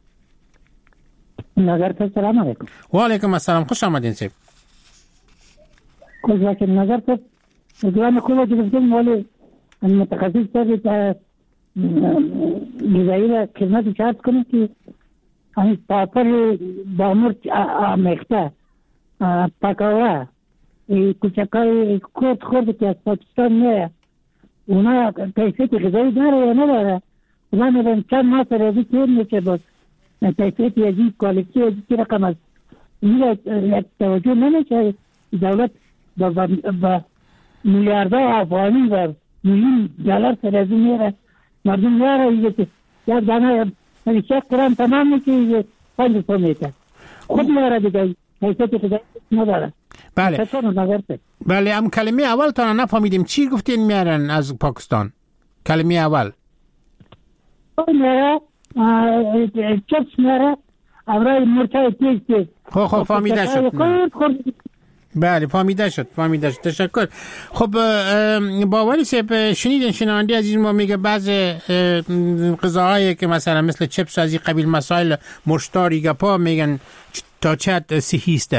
نظر سلام علیکم. و علیکم السلام. خوش آمدین سیب. خوش باشید. نظر تو دوام خوبه گفتیم ولی متخصص تر غذایی را خدمت شرط کنه که همین پاپر بامور آمیخته پاکاوه کوچکای خورد که از پاکستان میره اونا کیفیت غذایی داره یا نداره؟ اونا میرن چند ماه سرازی تیر میشه باز کیفیت یزید کوالیتی یزید که رقم از این یک توجه نمیشه. دولت با میلیاردها افغانی و میلیون دلار سرازی میره، مردم میاره یک دانه یک قرآن تمام میشه 5 میشه خود میاره دیگه کیفیت غذایی نداره. بله ام کلمه اول تا نفهمیدیم چی گفتین میارن از پاکستان؟ کلمه اول میاره چپس میاره امرای مرچای تیز. خب فهمیده شد. بله فهمیده شد. تشکر. خب باوری صاحب شنیدین شنونده عزیز ما میگه بعض غذاهایی که مثلا مثل چپس از این قبیل مسائل مشتاری گپا میگن تا چه حد صحیح است؟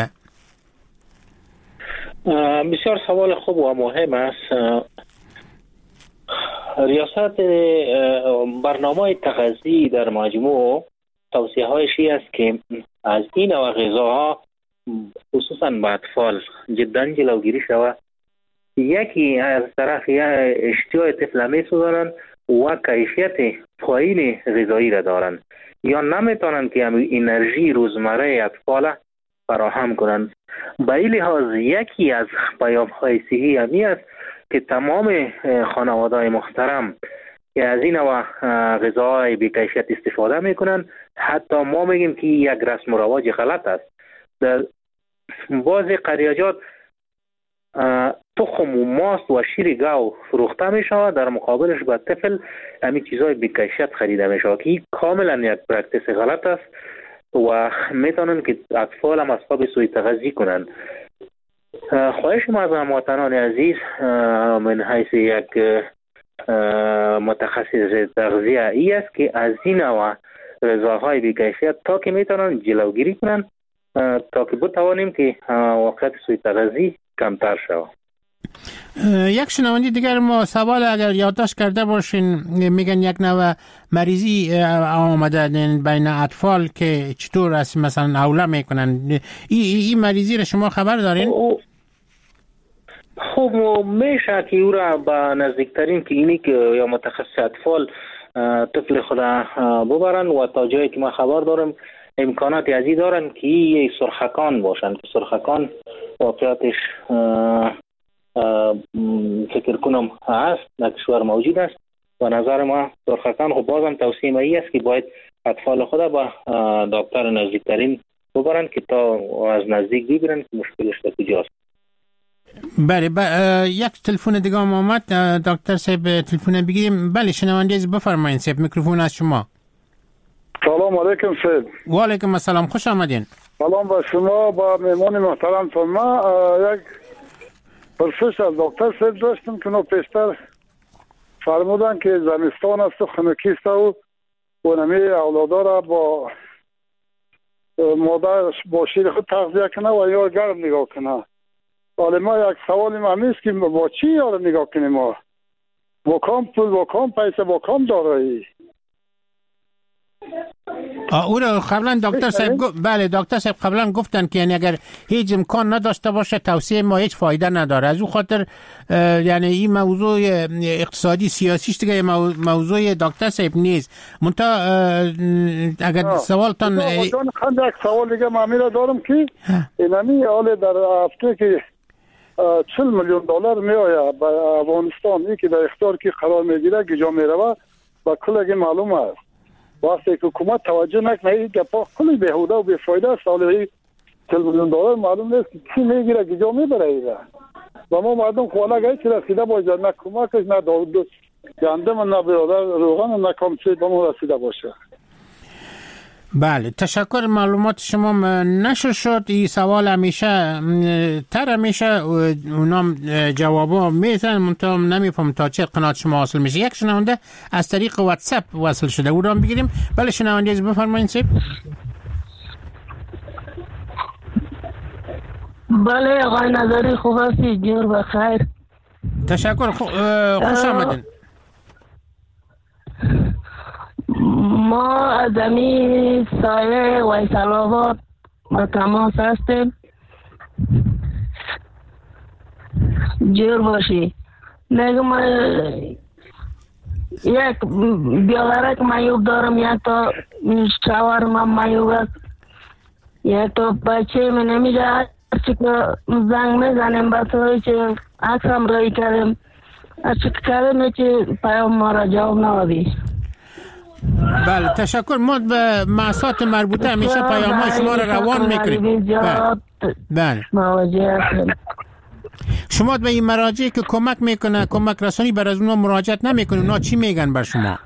بسیار سوال خوب و مهم است. ریاست برنامه تغذی در مجموع توصیه هایش است که از این نوع غذاها خصوصا به اطفال جدا جلوگیری شود. یکی از طرف اشتیاق طفل می‌سوزانند و کیفیت پایین غذایی را دارند یا نمیتونند که انرژی روزمره اطفال فراهم کنند. به این لحاظ یکی از پیام‌های صحی همی است که تمام خانواده‌های محترم که از این نوع غذاهای بی کیفیت استفاده میکنند، حتی ما میگیم که یک رسم و رواج غلط است. در بعض قریاجات تخم و ماست و شیر گاو فروخته می شود، در مقابلش به طفل همین چیزهای بی کیفیت خریده می شود که کاملا یک پرکتیس غلط است و میتونن که اطفال هم اصحاب سوء تغذی کنند. خواهش ما از هموطنان عزیز من حیث یک متخصص تغذیه ای است که از این نوع غذاهای بی کیفیت تا که میتونن جلوگیری کنن تا که بتوانیم که واقعیت سوء تغذی کمتر شود. یک شنونده دیگر ما سوال اگر یادداشت کرده باشین میگن یک نوع مریضی آمده بین اطفال که چطور است مثلا اوله میکنن این مریضی را شما خبر دارین؟ خب میشه که او را به نزدیکترین کلینیک یا متخصص اطفال طفل خود ببرن و تا جایی که ما خبر دارم امکانات ازی دارن که یه سرخکان باشن که سرخکان واقعیتش فکر کنم هست در کشور موجود است و نظر ما سرخکان خب بازم توصیه ای است که باید اطفال خود با دکتر نزدیکترین ببرن که تا از نزدیک ببینن که مشکلش در کجاست. بله یک تلفن دیگه هم آمد دکتر صاحب تلفن بگیریم. بله شنونده عزیز بفرمایید صاحب میکروفون از شما. سلام علیکم صاحب. و علیکم السلام خوش آمدین. سلام با شما با مهمان محترم. ما یک پرسش از دکتر صاحب داشتم که نو پیشتر فرمودن که زمستان است و خنکی است و نمی اولادا را با مادرش با شیر خود تغذیه کنه و یا گرم نگاه کنه. حالا ما یک سوالی ما هست که با چی یار نگاه کنیم ما؟ با کام پول با کام پیسه با کام دارایی؟ او را قبلا دکتر صاحب بله دکتر صاحب قبلا گفتن که یعنی اگر هیچ امکان نداشته باشه توصیه ما هیچ فایده نداره. از او خاطر یعنی این موضوع اقتصادی سیاسیش دیگه موضوع دکتر صاحب نیست. منتها اگر سوالتان یک سوال دیگه ما میره دارم که اینمی حال در هفته که 40 میلیون دلار میآید به افغانستان ای که در اختیار کی قرار میگیره گجا میروه و کلگی معلوم است. واسه که حکومت توجه نکنه این گپا کلی بیهوده و بیفایده است. حالا 40 میلیون دلار معلوم نیست کی میگیره کجا میبره اینا و ما مردم خوانا گای چرا رسیده باشه نه کمکش نه داود گندم نه برادر روغن نه کامچه به ما رسیده باشه. بله تشکر. معلومات شما نشر شد. این سوال همیشه اونام جوابا میتن منتها نمیفهم تا چه قناعت شما حاصل میشه. یک شنونده از طریق واتساپ وصل شده او را بگیریم. بله شنونده از بفرمایید صاحب. بله آقای نظری خوب هستی؟ جور بخیر. تشکر. خوش آمدین. ما از امی سایه ویسال آباد با تماس هستیم. جور باشی نگم یک بیاورک مایوب دارم یک تا شاورم مایوب است یک تا بچه من نمیگه چی که زنگ میزنیم با توی چه عکسم رای کردیم از چی کردیم چی پیام ما را جواب نوادی. بله تشکر. ما به معصات مربوطه همیشه پیام های شما را روان میکنیم. بله شما به این مراجعی که کمک میکنه کمک رسانی بر از اونا مراجعت نمیکنه اونا چی میگن بر شما؟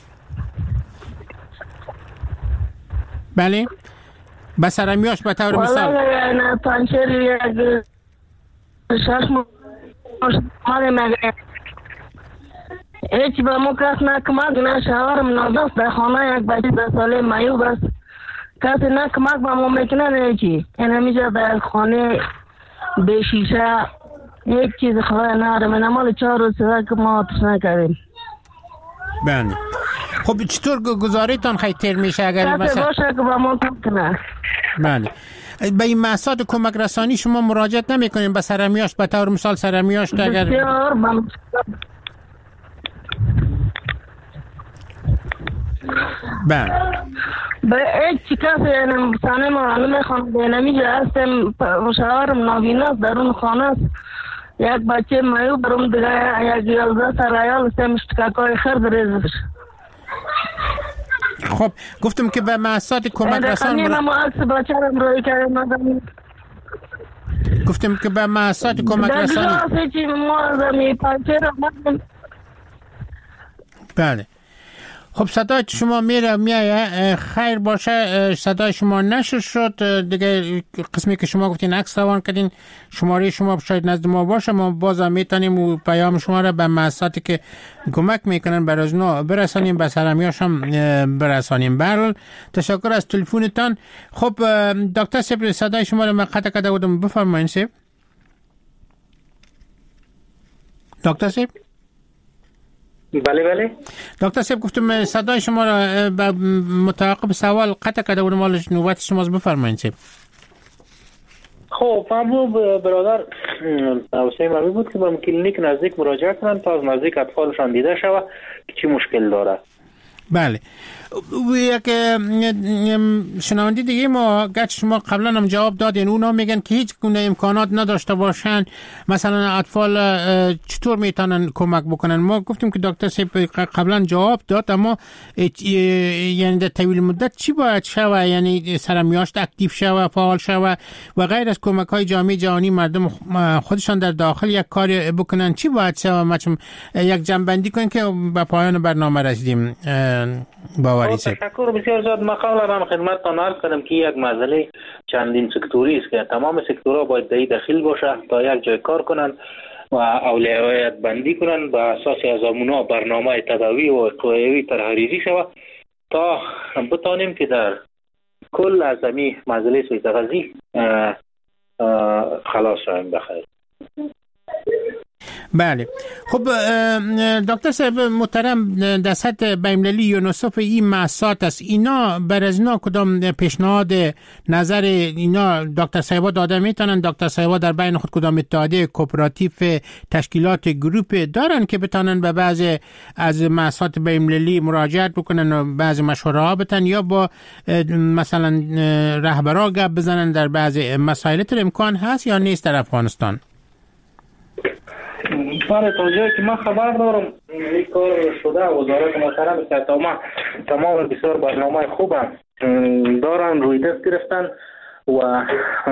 بله بسرمیاش به طور مثال والا پنچر یک شش ماه مگه هیچ به مو کس نکمک نه شوهرم نادست در خانه یک بچه 10 ساله معیوب است کسی نکمک به مو میکنه نه چی این همیشه در خانه به شیشه هیچ چیز خدای ناره من مال 4 روز که ما آتش نکردیم. بله خب چطور گزاریتان خیلی تیر میشه اگر مثلا باشه که به ما کنه؟ بله به این مقصد کمک رسانی شما مراجعت نمیکنین به سرمیاش به طور مثال سرمیاش اگر بسیار بله به هیچ کسی سانه ما نمیخوام به نمیجه هستم شوهرم نابیناست در اون خانه است یک بچه مایو برم دیگه یک 11 سرایال هستم اشتکاکای خرد ریزش. خب گفتم که به مقصد کمک رسانی گفتم که به مقصد کمک رسانی بله خب صدای شما میایه خیر باشه صدای شما نشر شد دیگه قسمی که شما گفتین عکس روان کردین شماره شما شاید نزد ما باشه ما بازم میتونیم و پیام شما را به مؤسساتی که کمک میکنن برای از اونا برسانیم به سرمیاش هم برسانیم. برحال تشکر از تلفنتان. خب دکتر صاحب صدای شما را من قطع کرده بودم بفرمایید صاحب. دکتر صاحب بله دکتر صاحب گفتم صدای شما را متعاقب سوال قطع کرده بودم حالش نوبت شماست بفرمایید صاحب. خب فرمود برادر توصیه من بود که به کلینیک نزدیک مراجعه کنن تا از نزدیک اطفالشان دیده شود که چی مشکل داره. بله. یک شنونده دیگه ما گرچه شما قبلا هم جواب دادین، اونا میگن که هیچ گونه امکانات نداشته باشن مثلا اطفال چطور میتونن کمک بکنن. ما گفتیم که دکتر صاحب قبلا جواب داد، اما یعنی در طویل مدت چی باید شوه؟ یعنی سرمیاشت اکتیو شوه، فعال شوه و غیر از کمک های جامعه جهانی مردم خودشان در داخل یک کار بکنن چی باید شوه؟ مچم یک جنبندی کنین که به پایان برنامه رسیدیم. باوری صاحب تشکر بسیار زیاد. من قبلا هم خدمتتان عرض کردم که یک مسئله چندین سکتوری است که تمام سکتورها باید دخیل باشه تا یک جای کار کنن و اولویت بندی کنن به اساس ازامونا برنامه تداوی و وقایعی طرحریزی شود تا بتانیم که در کل از این مسئله سوء تغذیه خلاص شویم بخیر. بله. خب دکتر صاحب محترم، در سطح بین‌المللی یونیسف این مؤسسات است، اینا بر از اینا کدام پیشنهاد نظر اینا دکتر صاحبا داده میتونن؟ دکتر صاحبا در بین خود کدام اتحادیه کوپراتیو تشکیلات گروپ دارن که بتونن به بعضی از مؤسسات بین‌المللی مراجعت بکنن و بعضی مشوره ها بدن یا با مثلا رهبرا گپ بزنن در بعضی مسائل؟ امکان هست یا نیست در افغانستان؟ تا جایی که من خبر دارم این کار شده، وزارت محترم تمام بسیار برنامه خوب دارن، روی دست گرفتن و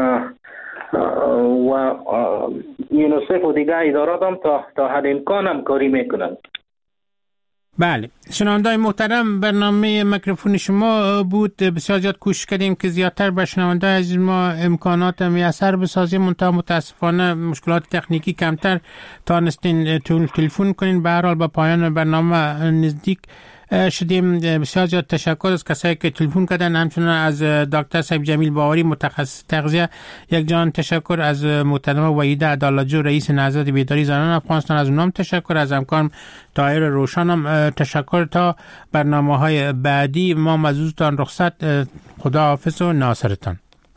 یونیسف و دیگه ادارات هم تا حد امکان همکاری میکنن. بله. شنونده‌های محترم، برنامه میکروفون شما بود. بسیار زیاد کوشش کردیم که زیادتر به شنونده از ما امکانات میسر بسازیم، منتها متاسفانه مشکلات تکنیکی کمتر تانستین تلفن کنین. به هر حال به پایان برنامه نزدیک شدیم. بسیار زیاد تشکر از کسایی که تلفن کردن، همچنین از دکتر صاحب جمیل باوری متخصص تغذیه، یک جان تشکر از محترمه وحیده عدالت‌جو رئیس نهضت بیداری زنان افغانستان، از اونم تشکر، از همکارم طاهر روشنم تشکر. تا برنامه‌های بعدی ما مزودتان رخصت. خدا حافظ و ناصرتان.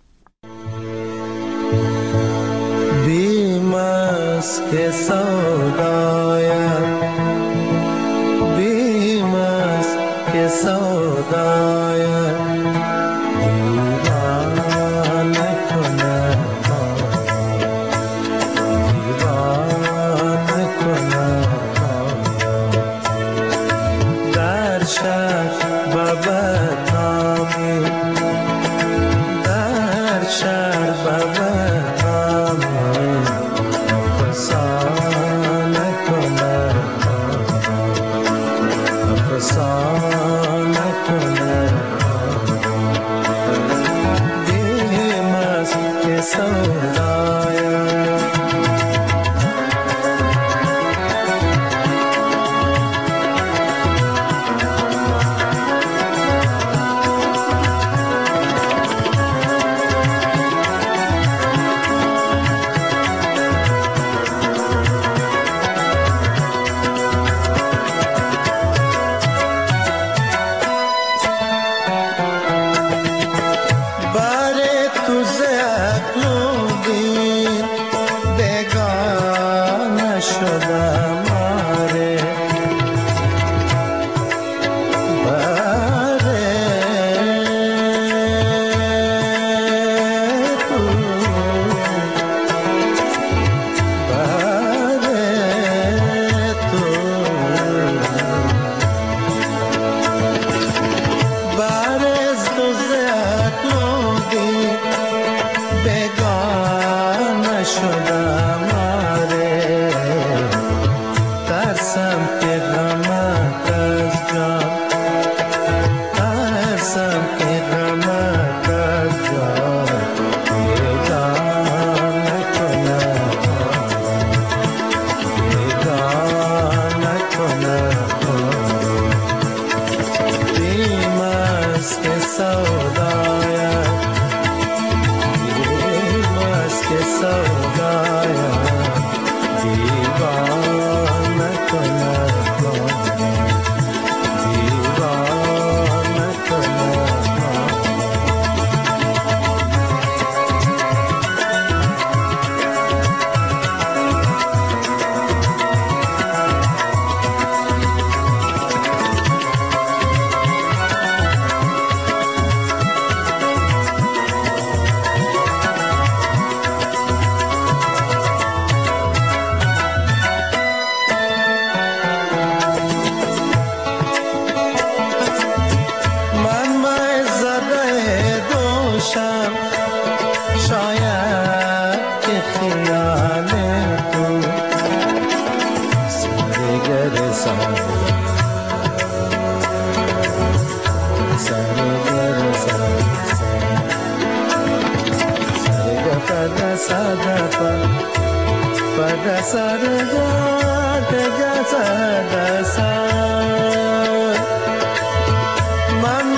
بیمس که سودایم که سودایم دیوانه کنه در شهر و بدنامی، در شهر و بدنامی فسانه کنه فسانه کنه بیمز که سودایم. من